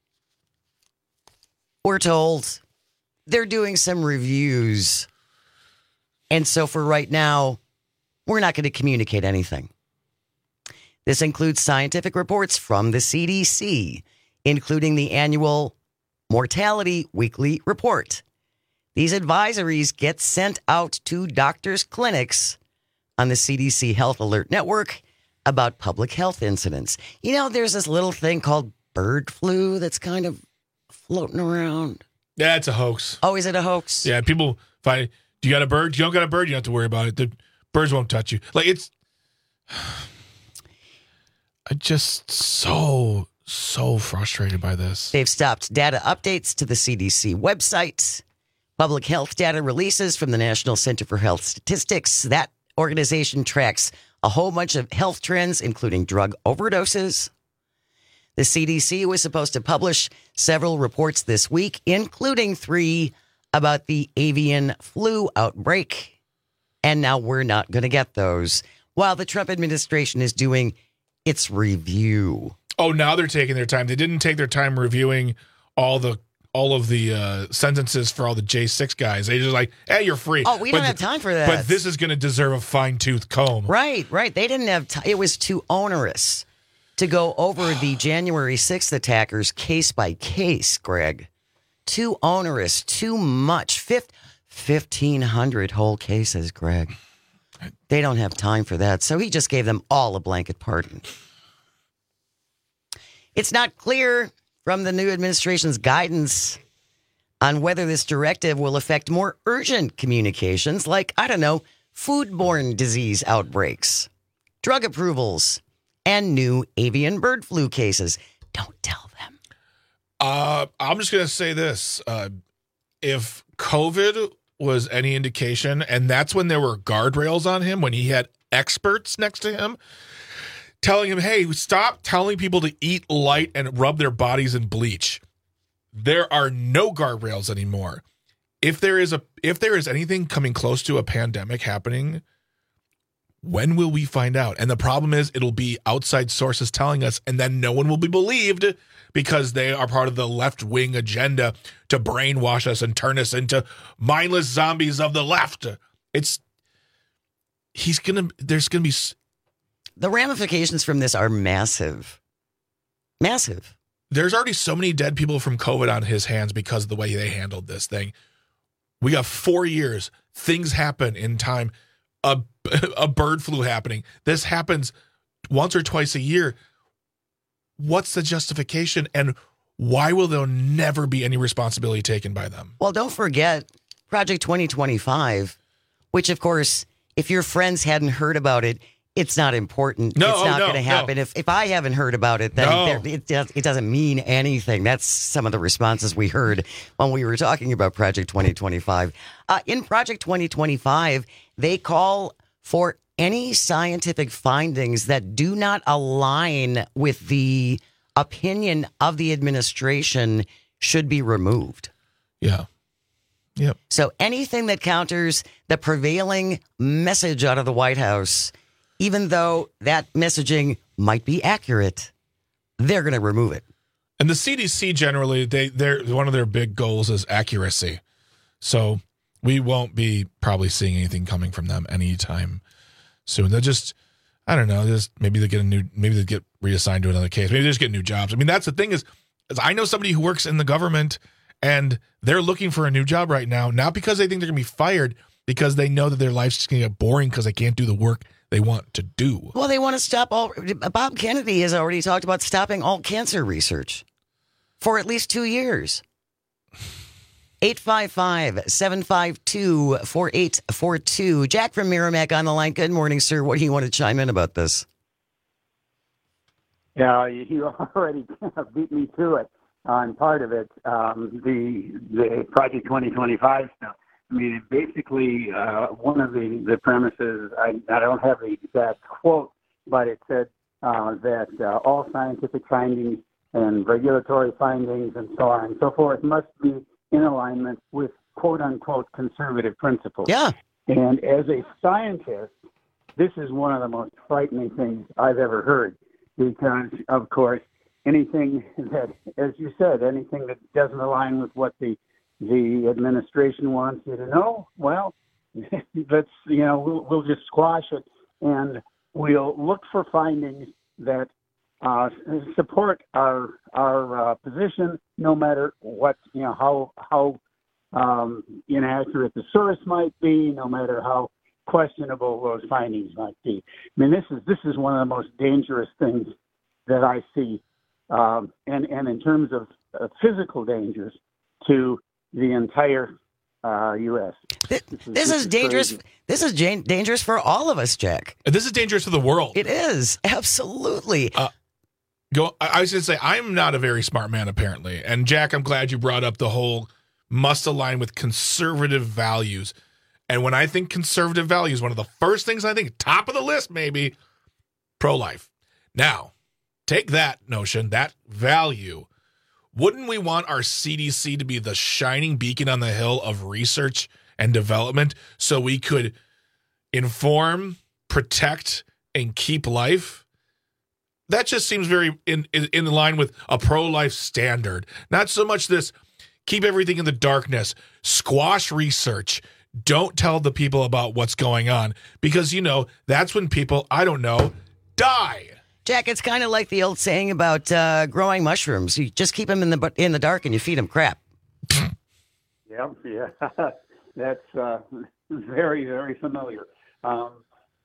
we're told they're doing some reviews. And so for right now, we're not going to communicate anything. This includes scientific reports from the C D C, including the annual mortality weekly report. These advisories get sent out to doctors' clinics on the C D C Health Alert Network about public health incidents. You know, there's this little thing called bird flu that's kind of floating around. Yeah, it's a hoax. Oh, is it a hoax? Yeah, people find, do you got a bird? You don't got a bird, you don't have to worry about it. The birds won't touch you. Like, it's, I just so, so frustrated by this. They've stopped data updates to the C D C website, public health data releases from the National Center for Health Statistics. That organization tracks a whole bunch of health trends, including drug overdoses. The C D C was supposed to publish several reports this week, including three about the avian flu outbreak. And now we're not going to get those while the Trump administration is doing its review. Oh, now they're taking their time. They didn't take their time reviewing all the all of the uh, sentences for all the J six guys. They just like, hey, you're free. Oh, we but don't have time for that. But this is going to deserve a fine-tooth comb. Right, right. They didn't have time. It was too onerous to go over the January sixth attackers case by case, Greg. Too onerous, too much. Fif- fifteen hundred whole cases, Greg. They don't have time for that. So he just gave them all a blanket pardon. It's not clear from the new administration's guidance on whether this directive will affect more urgent communications like, I don't know, foodborne disease outbreaks, drug approvals, and new avian bird flu cases. Don't tell them. Uh, I'm just going to say this. Uh, if COVID was any indication, and that's when there were guardrails on him, when he had experts next to him, telling him, hey, stop telling people to eat light and rub their bodies in bleach. There are no guardrails anymore. If there is a if there is anything coming close to a pandemic happening, when will we find out? And the problem is it'll be outside sources telling us, and then no one will be believed because they are part of the left-wing agenda to brainwash us and turn us into mindless zombies of the left. It's he's going to there's going to be The ramifications from this are massive. Massive. There's already so many dead people from COVID on his hands because of the way they handled this thing. We got four years. Things happen in time. A, a bird flu happening. This happens once or twice a year. What's the justification, and why will there never be any responsibility taken by them? Well, don't forget Project twenty twenty-five, which, of course, if your friends hadn't heard about it, it's not important. No, it's not no, going to happen. no. If if I haven't heard about it, then No. there, it, does, it doesn't mean anything. That's some of the responses we heard when we were talking about Project twenty twenty-five. Uh, in Project twenty twenty-five, they call for any scientific findings that do not align with the opinion of the administration should be removed. Yeah. Yep. So anything that counters the prevailing message out of the White House, even though that messaging might be accurate, they're going to remove it. And the C D C generally, they they're one of their big goals is accuracy. So we won't be probably seeing anything coming from them anytime soon. They'll just, I don't know, just maybe they get a new, maybe they get reassigned to another case. Maybe they just get new jobs. I mean, that's the thing is, is I know somebody who works in the government and they're looking for a new job right now, not because they think they're going to be fired, because they know that their life's just going to get boring because they can't do the work they want to do. Well, they want to stop all. Bob Kennedy has already talked about stopping all cancer research for at least two years. eight five five, seven five two, four eight four two. Jack from Merrimack on the line. Good morning, sir. What do you want to chime in about this? Yeah, you already beat me to it on part of it. Um, the the Project twenty twenty-five stuff. I mean, basically, uh, one of the, the premises, I, I don't have the exact quote, but it said uh, that uh, all scientific findings and regulatory findings and so on and so forth must be in alignment with quote-unquote conservative principles. Yeah. And as a scientist, this is one of the most frightening things I've ever heard because, of course, anything that, as you said, anything that doesn't align with what the the administration wants you to know, well, let's, you know, we'll, we'll just squash it and we'll look for findings that uh, support our our uh, position, no matter what, you know, how how um, inaccurate the source might be, no matter how questionable those findings might be. I mean, this is this is one of the most dangerous things that I see, um, and and in terms of uh, physical dangers to the entire uh, U S This, this, this is, is dangerous. Crazy. This is jan- dangerous for all of us, Jack. This is dangerous for the world. It is, absolutely. Uh, go. I, I was going to say, I'm not a very smart man, apparently. And, Jack, I'm glad you brought up the whole must align with conservative values. And when I think conservative values, one of the first things I think, top of the list maybe, pro-life. Now, take that notion, that value. Wouldn't we want our C D C to be the shining beacon on the hill of research and development so we could inform, protect, and keep life? That just seems very in, in, in line with a pro-life standard. Not so much this keep everything in the darkness, squash research, don't tell the people about what's going on, because, you know, that's when people, I don't know, die. Jack, it's kind of like the old saying about uh, growing mushrooms. You just keep them in the in the dark and you feed them crap. Yeah, yeah, that's uh, very, very familiar. Um,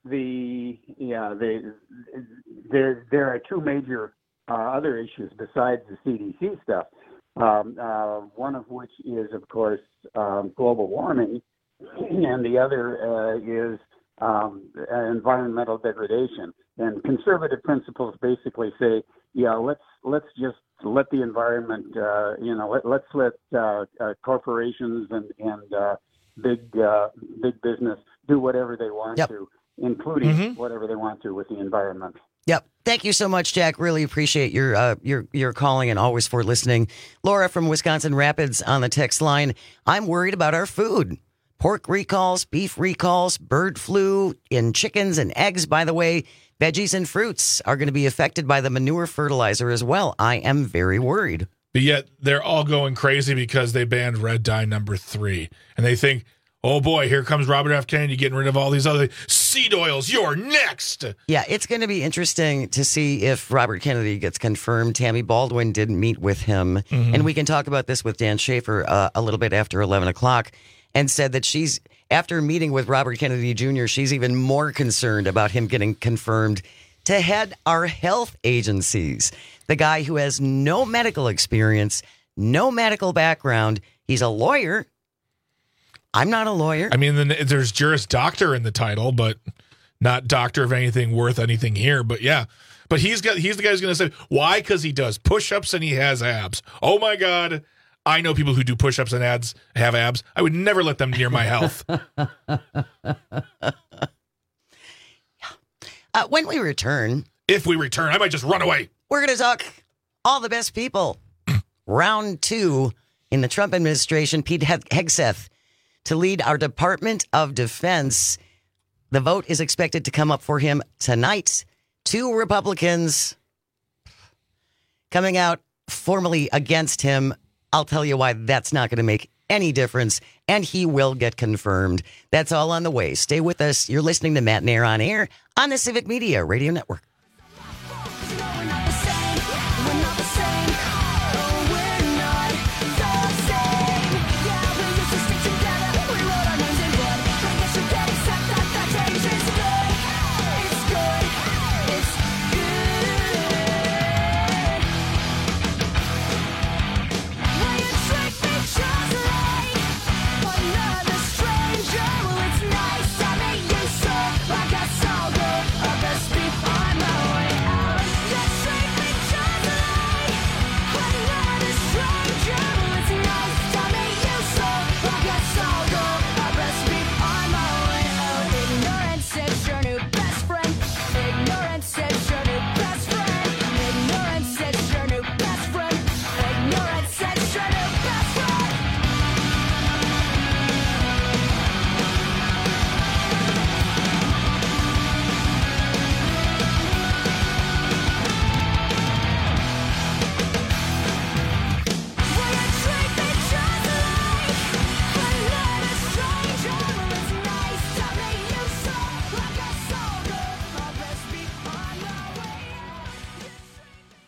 the yeah, the there there are two major uh, other issues besides the C D C stuff. Um, uh, one of which is, of course, um, global warming, and the other uh, is um, environmental degradation. And conservative principles basically say, yeah, let's let's just let the environment, uh, you know, let, let's let uh, uh, corporations and and uh, big uh, big business do whatever they want yep. to, including mm-hmm. whatever they want to with the environment. Yep. Thank you so much, Jack. Really appreciate your uh, your your calling and always for listening. Laura from Wisconsin Rapids on the text line. I'm worried about our food. Pork recalls, beef recalls, bird flu in chickens and eggs, by the way. Veggies and fruits are going to be affected by the manure fertilizer as well. I am very worried. But yet they're all going crazy because they banned red dye number three. And they think, oh boy, here comes Robert F. Kennedy getting rid of all these other seed oils. You're next. Yeah, it's going to be interesting to see if Robert Kennedy gets confirmed. Tammy Baldwin didn't meet with him. Mm-hmm. And we can talk about this with Dan Schaefer uh, a little bit after eleven o'clock, and said that she's, after meeting with Robert Kennedy Junior, she's even more concerned about him getting confirmed to head our health agencies. The guy who has no medical experience, no medical background. He's a lawyer. I'm not a lawyer. I mean, there's Juris Doctor in the title, but not doctor of anything worth anything here. But yeah, but he's got he's the guy who's going to say why? Because he does push-ups and he has abs. Oh my God. I know people who do push-ups and ads have abs. I would never let them near my health. uh, when we return... If we return, I might just run away. We're going to talk all the best people. Round two in the Trump administration, Pete Hegseth to lead our Department of Defense. The vote is expected to come up for him tonight. Two Republicans coming out formally against him. I'll tell you why that's not going to make any difference, and he will get confirmed. That's all on the way. Stay with us. You're listening to Matt Nair on Air on the Civic Media Radio Network.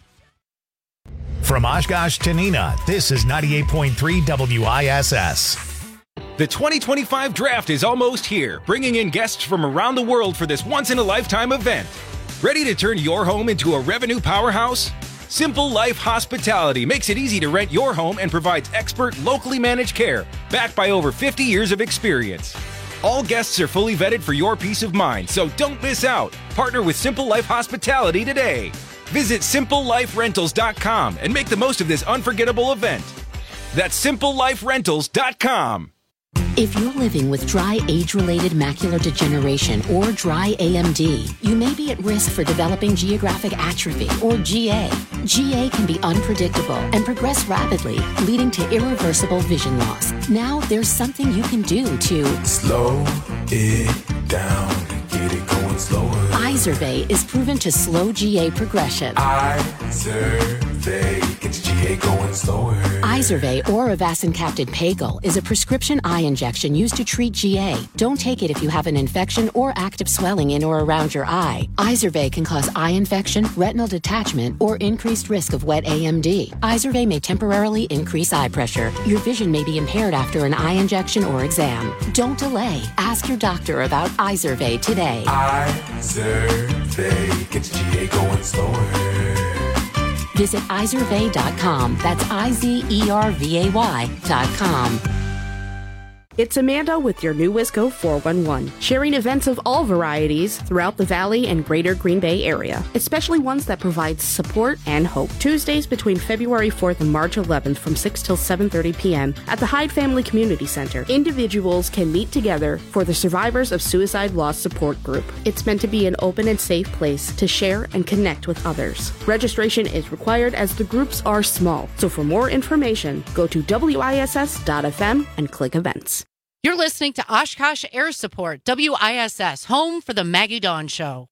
From Oshkosh to Neenah, this is ninety-eight point three W I S S. The twenty twenty-five draft is almost here, bringing in guests from around the world for this once-in-a-lifetime event. Ready to turn your home into a revenue powerhouse? Simple Life Hospitality makes it easy to rent your home and provides expert, locally managed care, backed by over fifty years of experience. All guests are fully vetted for your peace of mind, so don't miss out. Partner with Simple Life Hospitality today. Visit simple life rentals dot com and make the most of this unforgettable event. That's simple life rentals dot com. If you're living with dry age-related macular degeneration or dry A M D, you may be at risk for developing geographic atrophy or G A. G A can be unpredictable and progress rapidly, leading to irreversible vision loss. Now there's something you can do to slow it down, get it going slower. Izervay is proven to slow G A progression. Izervay gets G A going slower. Izervay or avacincaptad Pagel is a prescription eye injection used to treat G A. Don't take it if you have an infection or active swelling in or around your eye. Izervay can cause eye infection, retinal detachment, or increased risk of wet A M D. Izervay may temporarily increase eye pressure. Your vision may be impaired after an eye injection or exam. Don't delay. Ask your doctor about Izervay today. Izervay gets G A going slower. Visit izervay dot com. That's I Z E R V A Y dot com. It's Amanda with your new Wisco four one one, sharing events of all varieties throughout the Valley and greater Green Bay area, especially ones that provide support and hope. Tuesdays between February fourth and March eleventh from six till seven thirty p.m. at the Hyde Family Community Center. Individuals can meet together for the Survivors of Suicide Loss Support Group. It's meant to be an open and safe place to share and connect with others. Registration is required as the groups are small, so for more information, go to W I S S dot F M and click events. You're listening to Oshkosh Air Support, W I S S, home for the Maggie Dawn Show.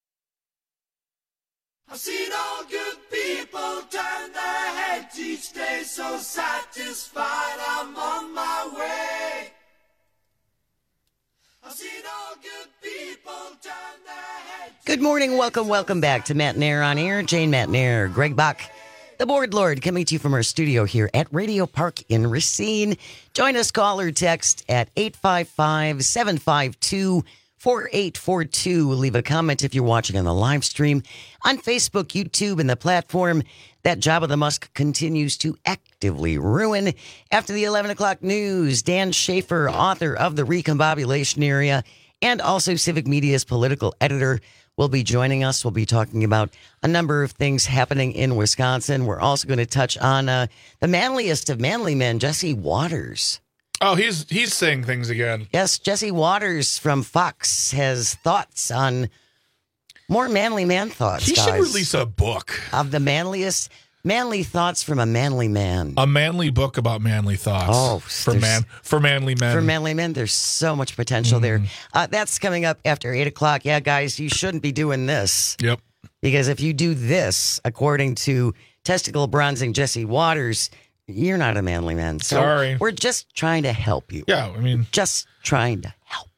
I've seen all good people turn their heads each day, so satisfied I'm on my way. I've seen all good people turn their heads. Good morning, welcome, welcome back to Matt Nair on Air. Jane Matt Nair, Greg Buck, the Board Lord, coming to you from our studio here at Radio Park in Racine. Join us, call or text at eight five five, seven five two, four eight four two. Leave a comment if you're watching on the live stream on Facebook, YouTube, and the platform that Jabba the Musk continues to actively ruin. After the eleven o'clock news, Dan Schaefer, author of The Recombobulation Area and also Civic Media's political editor, will be joining us. We'll be talking about a number of things happening in Wisconsin. We're also going to touch on uh, the manliest of manly men, Jesse Waters. Oh, he's he's saying things again. Yes, Jesse Waters from Fox has thoughts on more manly man thoughts. He guys, should release a book of the manliest manly thoughts from a manly man. A manly book about manly thoughts. Oh, for man for manly men. For manly men, there's so much potential mm. there. Uh, that's coming up after eight o'clock. Yeah, guys, you shouldn't be doing this. Yep. Because if you do this, according to testicle bronzing Jesse Waters, you're not a manly man. So Sorry. We're just trying to help you. Yeah, I mean. Just trying to help.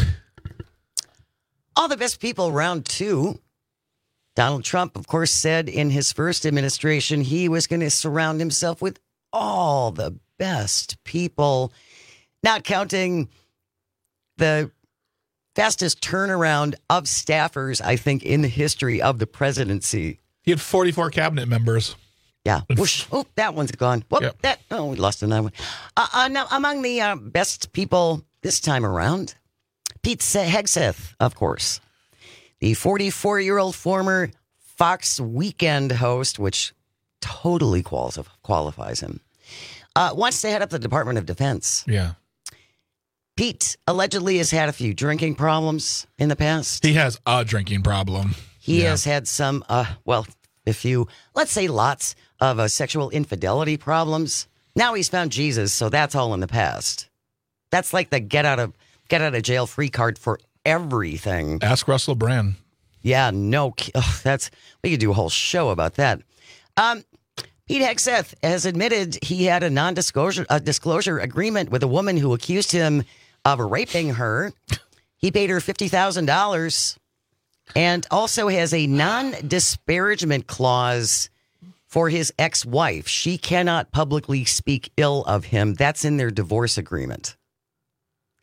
All the best people, round two. Donald Trump, of course, said in his first administration he was going to surround himself with all the best people, not counting the fastest turnaround of staffers, I think, in the history of the presidency. He had forty-four cabinet members. Yeah. Whoosh. Oh, that one's gone. Whoop, yep. that, oh, we lost another one. Uh, uh, now, among the uh, best people this time around, Pete Hegseth, of course. The forty-four-year-old former Fox Weekend host, which totally quali- qualifies him, uh, wants to head up the Department of Defense. Yeah. Pete allegedly has had a few drinking problems in the past. He has a drinking problem. He yeah. has had some, uh, well, a few, let's say lots of uh, sexual infidelity problems. Now he's found Jesus, so that's all in the past. That's like the get out of get out of jail free card for everything. Ask Russell Brand. Yeah, no, oh, that's we could do a whole show about that. Um, Pete Hegseth has admitted he had a non-disclosure a disclosure agreement with a woman who accused him of raping her. He paid her fifty thousand dollars and also has a non-disparagement clause for his ex-wife. She cannot publicly speak ill of him. That's in their divorce agreement.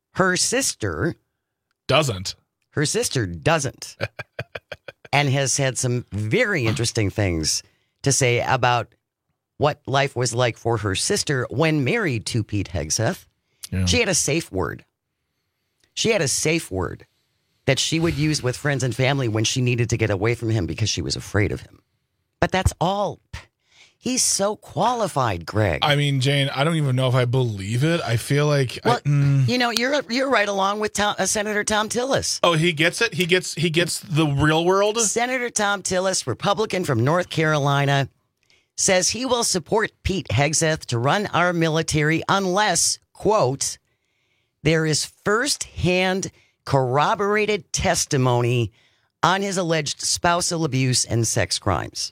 Her sister doesn't. Her sister doesn't. And has had some very interesting things to say about what life was like for her sister when married to Pete Hegseth. Yeah. She had a safe word. She had a safe word that she would use with friends and family when she needed to get away from him because she was afraid of him. But that's all. He's so qualified, Greg. I mean, Jane, I don't even know if I believe it. I feel like, well, I, mm, you know, you're you're right along with Tom, uh, Senator Tom Tillis. Oh, he gets it. He gets he gets the real world. Senator Tom Tillis, Republican from North Carolina, says he will support Pete Hegseth to run our military unless, quote, there is firsthand corroborated testimony on his alleged spousal abuse and sex crimes.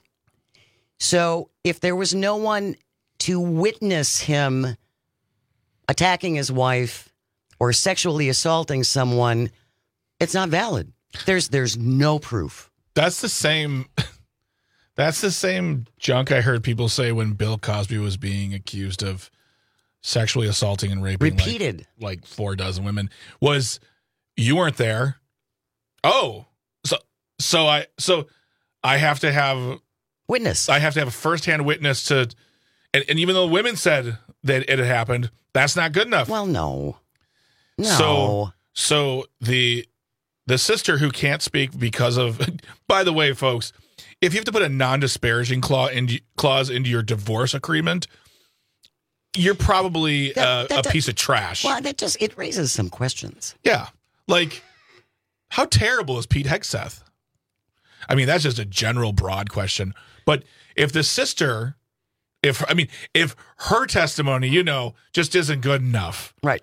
So if there was no one to witness him attacking his wife or sexually assaulting someone, it's not valid. There's there's no proof. That's the same. That's the same junk I heard people say when Bill Cosby was being accused of sexually assaulting and raping repeated like, like four dozen women. Was you weren't there? Oh, so so I so I have to have. Witness. I have to have a firsthand witness to, and, and even though women said that it had happened, that's not good enough. Well, no, no. So, so the the sister who can't speak because of, by the way, folks, if you have to put a non-disparaging clause into, clause into your divorce agreement, you're probably that, that, a, a piece of trash. Well, that just it raises some questions. Yeah, like how terrible is Pete Hegseth? I mean, that's just a general broad question. But if the sister, if, I mean, if her testimony, you know, just isn't good enough. Right.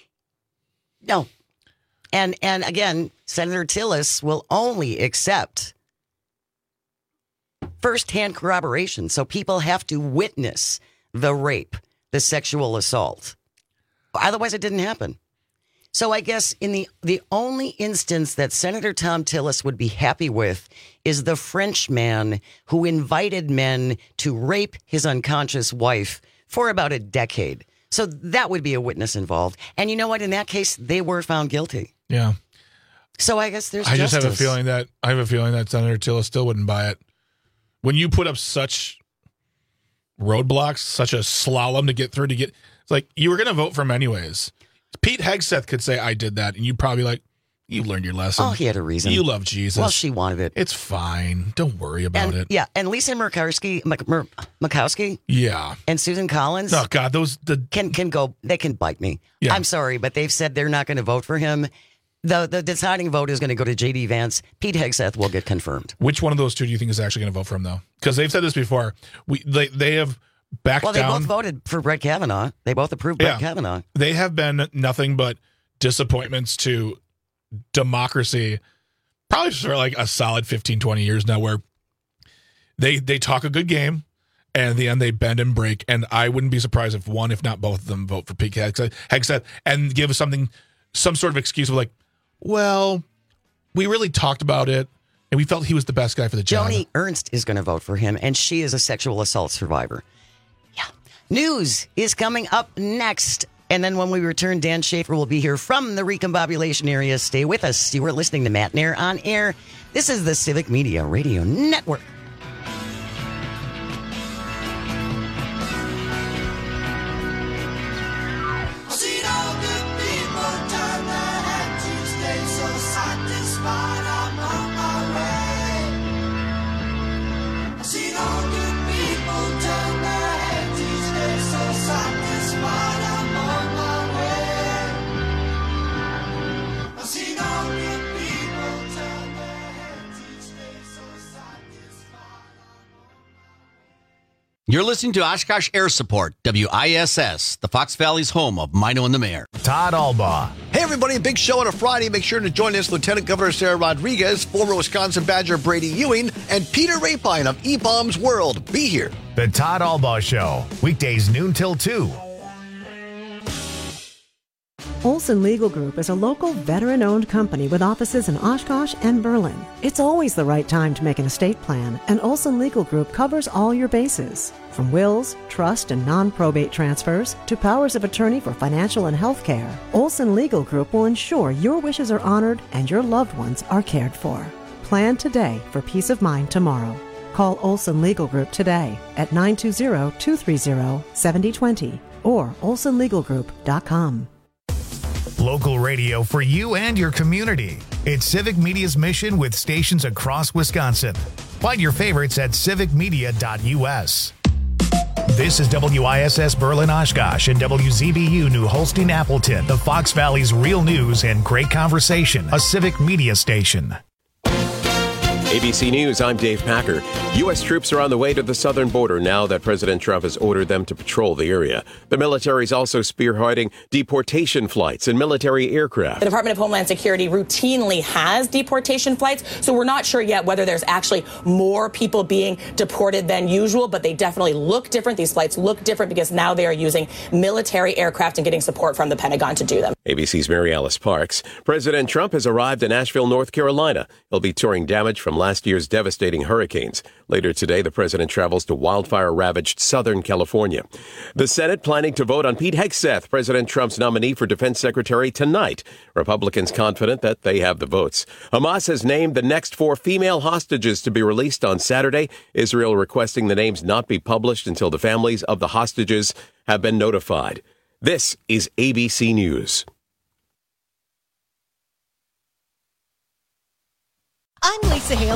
No. And, and again, Senator Tillis will only accept firsthand corroboration. So people have to witness the rape, the sexual assault. Otherwise, it didn't happen. So I guess in the the only instance that Senator Tom Tillis would be happy with is the French man who invited men to rape his unconscious wife for about a decade. So that would be a witness involved. And you know what? In that case, they were found guilty. Yeah. So I guess there's I justice. just have a feeling that I have a feeling that Senator Tillis still wouldn't buy it. When you put up such roadblocks, such a slalom to get through to get, it's like you were going to vote for him anyways. Pete Hegseth could say, I did that. And you'd probably like, you learned your lesson. Oh, he had a reason. You love Jesus. Well, she wanted it. It's fine. Don't worry about and, it. Yeah. And Lisa Murkowski, Mur- Mur- Murkowski. Yeah. And Susan Collins. Oh, God. Those the can can go. They can bite me. Yeah. I'm sorry, but they've said they're not going to vote for him. The, the deciding vote is going to go to J D Vance. Pete Hegseth will get confirmed. Which one of those two do you think is actually going to vote for him, though? Because they've said this before. We They, they have backed well, they down. both voted for Brett Kavanaugh. They both approved Brett yeah. Kavanaugh. They have been nothing but disappointments to democracy, probably for like a solid fifteen, twenty years now, where they they talk a good game and in the end they bend and break. And I wouldn't be surprised if one, if not both of them, vote for Pete Hegseth and give us something, some sort of excuse of like, well, we really talked about it and we felt he was the best guy for the job. Joni Ernst is going to vote for him, and she is a sexual assault survivor. Yeah. News is coming up next. And then when we return, Dan Schaefer will be here from the recombobulation area. Stay with us. You are listening to Matt Nair on Air. This is the Civic Media Radio Network. I've seen all good people turn their head to stay so satisfied I'm on my way. I've seen all good people turn their head to stay so satisfied I'm on my way. I've seen all good people turn their heads each day so satisfied. You're listening to Oshkosh Air Support, W I S S, the Fox Valley's home of Mino and the Mayor. Todd Albaugh. Hey, everybody, big show on a Friday. Make sure to join us, Lieutenant Governor Sarah Rodriguez, former Wisconsin Badger Brady Ewing, and Peter Rapine of E-Bombs World. Be here. The Todd Albaugh Show, weekdays noon till two. Olson Legal Group is a local veteran-owned company with offices in Oshkosh and Berlin. It's always the right time to make an estate plan, and Olson Legal Group covers all your bases. From wills, trust, and non-probate transfers to powers of attorney for financial and health care, Olson Legal Group will ensure your wishes are honored and your loved ones are cared for. Plan today for peace of mind tomorrow. Call Olson Legal Group today at nine two zero, two three zero, seven zero two zero or olson legal group dot com. Local radio for you and your community. It's Civic Media's mission with stations across Wisconsin. Find your favorites at civic media dot u s. This is W I S S Berlin Oshkosh and W Z B U New Holstein Appleton, the Fox Valley's real news and great conversation, a Civic Media station. A B C News, I'm Dave Packer. U S troops are on the way to the southern border now that President Trump has ordered them to patrol the area. The military is also spearheading deportation flights and military aircraft. The Department of Homeland Security routinely has deportation flights, so we're not sure yet whether there's actually more people being deported than usual, but they definitely look different. These flights look different because now they are using military aircraft and getting support from the Pentagon to do them. A B C's Mary Alice Parks. President Trump has arrived in Asheville, North Carolina. He'll be touring damage from last year's devastating hurricanes. Later today, the president travels to wildfire-ravaged Southern California. The Senate planning to vote on Pete Hegseth, President Trump's nominee for defense secretary, tonight. Republicans confident that they have the votes. Hamas has named the next four female hostages to be released on Saturday. Israel requesting the names not be published until the families of the hostages have been notified. This is A B C News. I'm Lisa Hale.